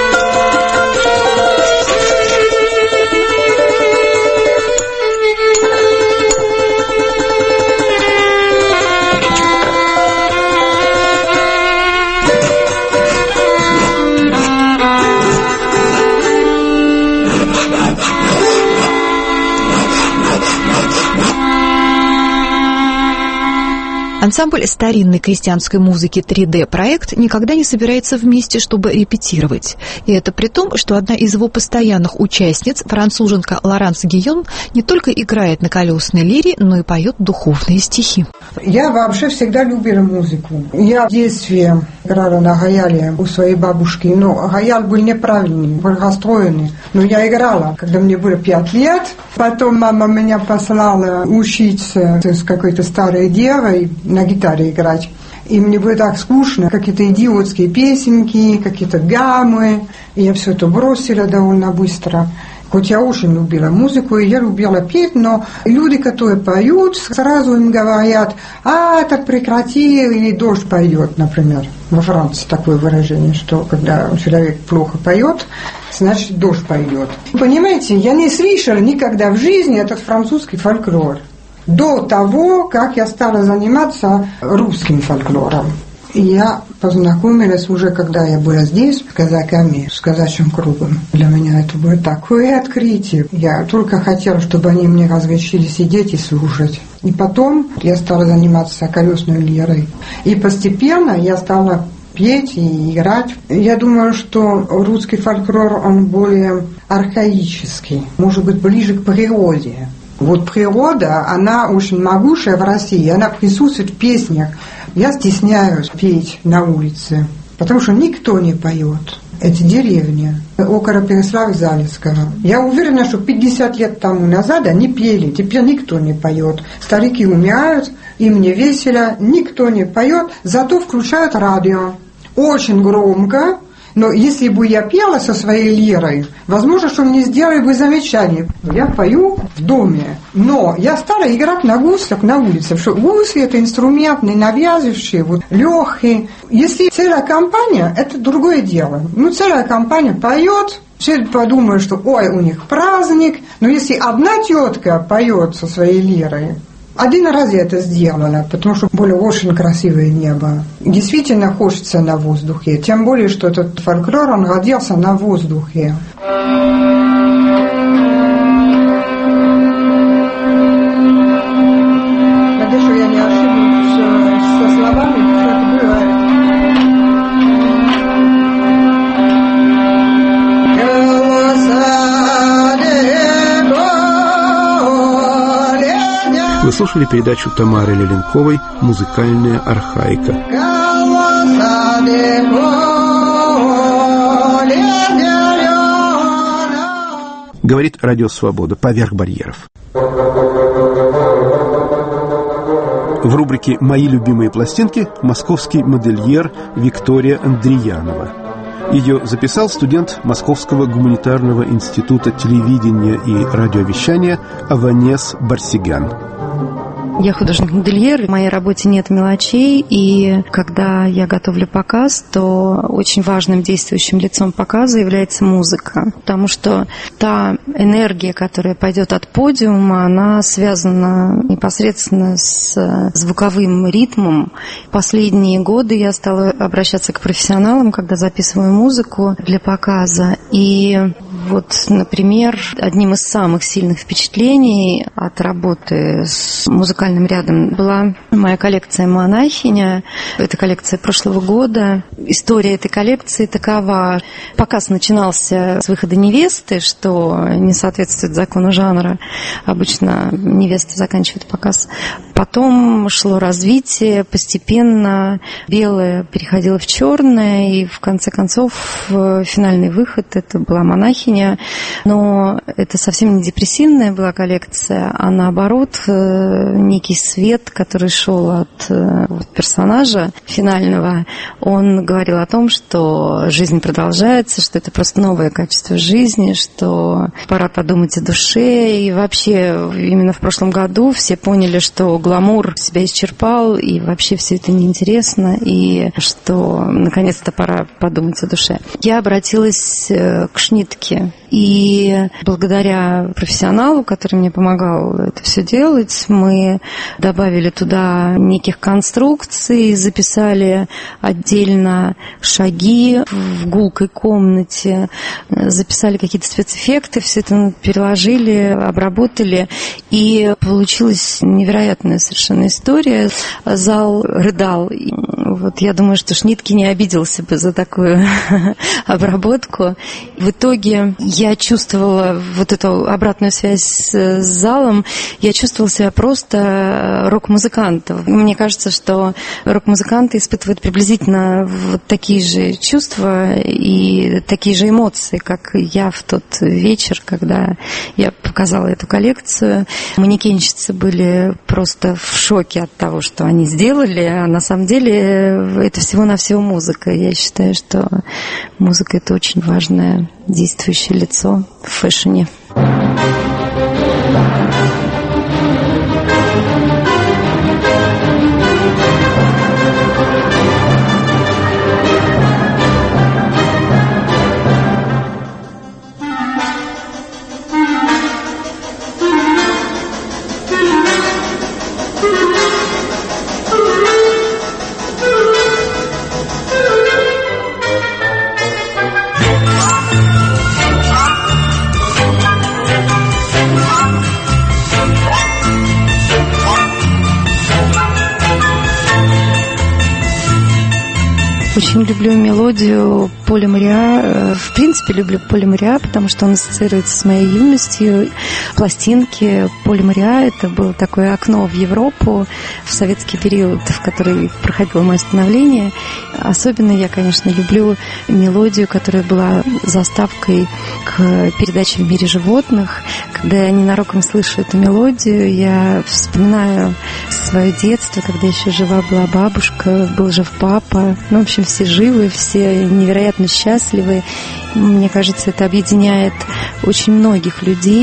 Ансамбль старинной крестьянской музыки 3D-проект никогда не собирается вместе, чтобы репетировать. И это при том, что одна из его постоянных участниц, француженка Лоранс Гийон, не только играет на колесной лире, но и поет духовные стихи. Я вообще всегда любила музыку. Я в детстве играла на рояле у своей бабушки, но рояль был неправильный, был расстроенный. Но я играла, когда мне было 5 лет. Потом мама меня послала учиться с какой-то старой девой на гитаре играть. И мне было так скучно, какие-то идиотские песенки, какие-то гаммы. И я все это бросила довольно быстро. Хоть я очень любила музыку, и я любила петь, но люди, которые поют, сразу им говорят: так прекрати, или дождь пойдет, например. Во Франции такое выражение, что когда человек плохо поет, значит дождь пойдет. Понимаете, я не слышала никогда в жизни этот французский фольклор до того, как я стала заниматься русским фольклором. И я познакомилась уже, когда я была здесь, с казаками, с казачьим кругом. Для меня это было такое открытие. Я только хотела, чтобы они мне разрешили сидеть и слушать. И потом я стала заниматься колесной лирой. И постепенно я стала петь и играть. Я думаю, что русский фольклор, он более архаический, может быть, ближе к природе. Вот природа, она очень могучая в России, она присутствует в песнях. Я стесняюсь петь на улице, потому что никто не поет. Это деревня, около Переславля-Залесского. Я уверена, что 50 лет тому назад они пели, теперь никто не поет. Старики умирают, им не весело, никто не поет, зато включают радио. Очень громко. Но если бы я пела со своей лирой, возможно, что мне сделали бы замечание. Я пою в доме, но я стала играть на гуслях на улице, потому что гусли – это инструмент ненавязывающий, вот, легкий. Если целая компания – это другое дело. Целая компания поет, все подумают, что ой, у них праздник. Но если одна тетка поет со своей лирой, Один раз я это сделала, потому что было очень красивое небо. Действительно хочется на воздухе. Тем более, что этот фольклор, он родился на воздухе. Надеюсь, что я не ошиблась со словами, что это бывает. Вы слушали передачу Тамары Леленковой «Музыкальная архаика». Говорит Радио Свобода «Поверх барьеров». В рубрике «Мои любимые пластинки» московский модельер Виктория Андреянова. Ее записал студент Московского гуманитарного института телевидения и радиовещания Аванес Барсигян. Я художник-модельер, в моей работе нет мелочей, и когда я готовлю показ, то очень важным действующим лицом показа является музыка, потому что та энергия, которая пойдет от подиума, она связана непосредственно с звуковым ритмом. Последние годы я стала обращаться к профессионалам, когда записываю музыку для показа, и вот, например, одним из самых сильных впечатлений от работы с музыкальным рядом была моя коллекция «Монахиня». Это коллекция прошлого года. История этой коллекции такова. Показ начинался с выхода невесты, что не соответствует закону жанра. Обычно невеста заканчивает показ. Потом шло развитие, постепенно белое переходило в черное, и в конце концов финальный выход — это была «Монахиня». Но это совсем не депрессивная была коллекция, а наоборот некий свет, который шел от персонажа финального. Он говорил о том, что жизнь продолжается, что это просто новое качество жизни, что пора подумать о душе. И вообще именно в прошлом году все поняли, что гламур себя исчерпал, и вообще все это неинтересно, и что наконец-то пора подумать о душе. Я обратилась к Шнитке, и благодаря профессионалу, который мне помогал это все делать, мы добавили туда неких конструкций, записали отдельно шаги в гулкой комнате, записали какие-то спецэффекты, все это переложили, обработали, и получилась невероятная совершенно история. Зал рыдал. Вот я думаю, что Шнитке не обиделся бы за такую обработку. В итоге я чувствовала вот эту обратную связь с залом, я чувствовала себя просто рок-музыкантом. Мне кажется, что рок-музыканты испытывают приблизительно вот такие же чувства и такие же эмоции, как я в тот вечер, когда я показала эту коллекцию. Манекенщицы были просто в шоке от того, что они сделали, а на самом деле это всего-навсего музыка. Я считаю, что музыка — это очень важное действующее лицо в фэшне. Очень люблю мелодию Поля Мориа. В принципе, люблю Поля Мориа, потому что он ассоциируется с моей юностью. Пластинки Поля Мориа — это было такое окно в Европу в советский период, в который проходило мое становление. Особенно я, конечно, люблю мелодию, которая была заставкой к передаче «В мире животных». Когда я ненароком слышу эту мелодию, я вспоминаю свое детство, когда еще жива была бабушка, был жив папа. Ну, в общем, все живы, все невероятно счастливы. Мне кажется, это объединяет очень многих людей.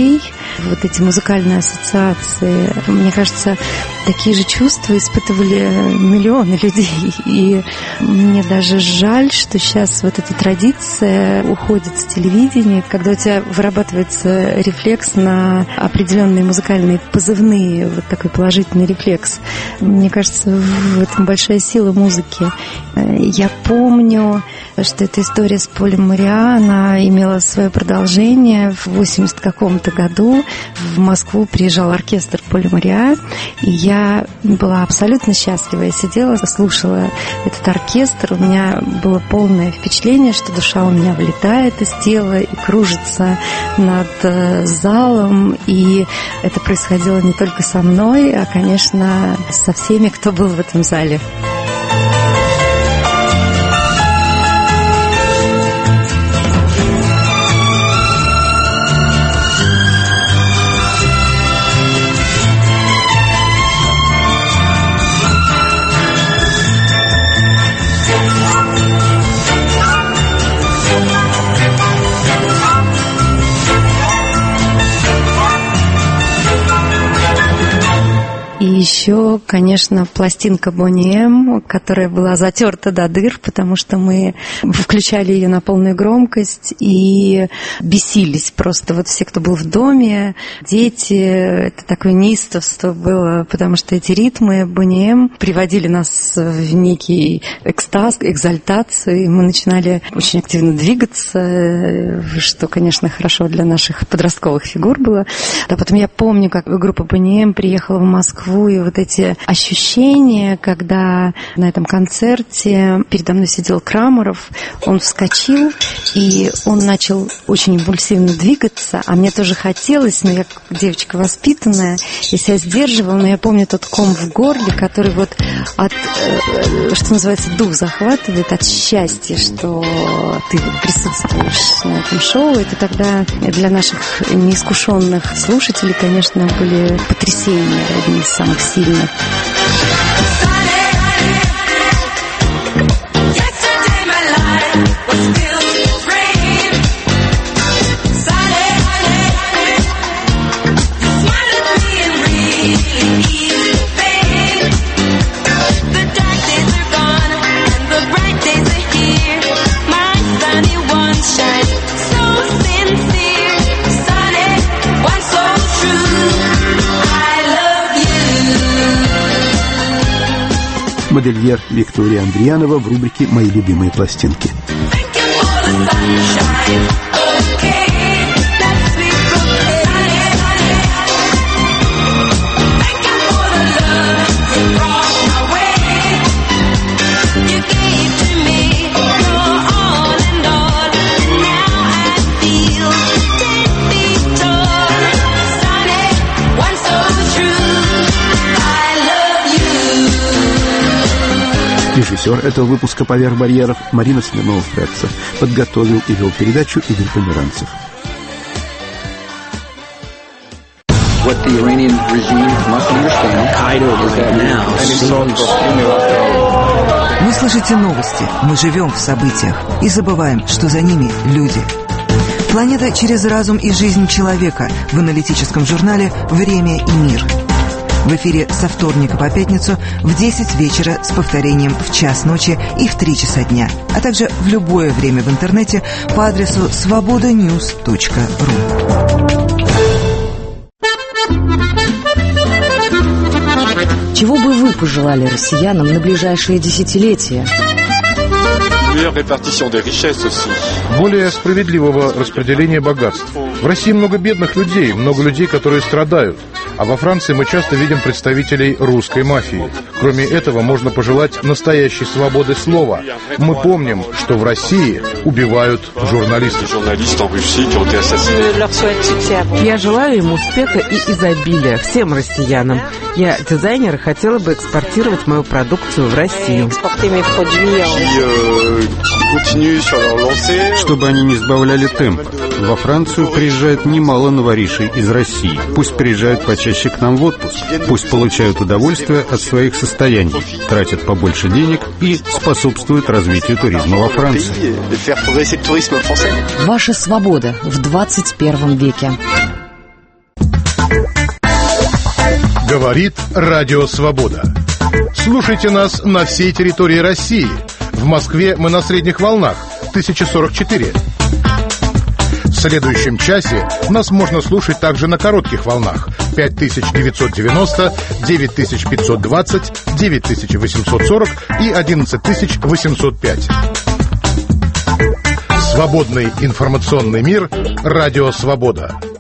вот эти музыкальные ассоциации. Мне кажется, такие же чувства испытывали миллионы людей. И мне даже жаль, что сейчас вот эта традиция уходит с телевидения, когда у тебя вырабатывается рефлекс на определенные музыкальные позывные, вот такой положительный рефлекс. Мне кажется, в этом большая сила музыки. Я помню, что эта история с Полем Мориа, она имела свое продолжение. В 80 каком-то году в Москву приезжал оркестр Поля Мориа, и я была абсолютно счастлива. Я сидела, слушала этот оркестр. У меня было полное впечатление, что душа у меня вылетает из тела и кружится над залом. И это происходило не только со мной, а, конечно, со всеми, кто был в этом зале. И еще, конечно, пластинка Бонни М, которая была затерта до дыр, потому что мы включали ее на полную громкость и бесились просто. Вот все, кто был в доме, дети, это такое неистовство было, потому что эти ритмы Бонни М приводили нас в некий экстаз, экзальтацию, и мы начинали очень активно двигаться, что, конечно, хорошо для наших подростковых фигур было. А потом я помню, как группа Бонни М приехала в Москву, и вот эти ощущения, когда на этом концерте передо мной сидел Крамаров, он вскочил, и он начал очень импульсивно двигаться, а мне тоже хотелось, но я как девочка воспитанная, я себя сдерживала, но я помню тот ком в горле, который вот от, что называется, дух захватывает от счастья, что ты присутствуешь на этом шоу. Это тогда для наших неискушенных слушателей, конечно, были потрясения одни из самых сильных. Модельер Виктория Андриянова в рубрике «Мои любимые пластинки». Режиссер этого выпуска «Поверх барьеров» Марина Смирнова-Фрекса. Подготовил и вел передачу Игорь Померанцев. Вы слышите новости, мы живем в событиях и забываем, что за ними люди. Планета через разум и жизнь человека в аналитическом журнале «Время и мир». В эфире со вторника по пятницу в 10 вечера с повторением в час ночи и в 3 часа дня, а также в любое время в интернете по адресу svobodanews.ru. Чего бы вы пожелали россиянам на ближайшие десятилетия? Более справедливого распределения богатств. В России много бедных людей, много людей, которые страдают. А во Франции мы часто видим представителей русской мафии. Кроме этого, можно пожелать настоящей свободы слова. Мы помним, что в России убивают журналистов. Я желаю им успеха и изобилия всем россиянам. Я, дизайнер, хотела бы экспортировать мою продукцию в Россию. Чтобы они не сбавляли темп. Во Францию приезжает немало новоришей из России. Пусть приезжают почаще к нам в отпуск. Пусть получают удовольствие от своих состояний, тратят побольше денег и способствуют развитию туризма во Франции. Ваша свобода в 21 веке. Говорит Радио Свобода. Слушайте нас на всей территории России. В Москве мы на средних волнах 1044. В следующем часе нас можно слушать также на коротких волнах 5990, 9520, 9840 и 11805. Свободный информационный мир. Радио Свобода.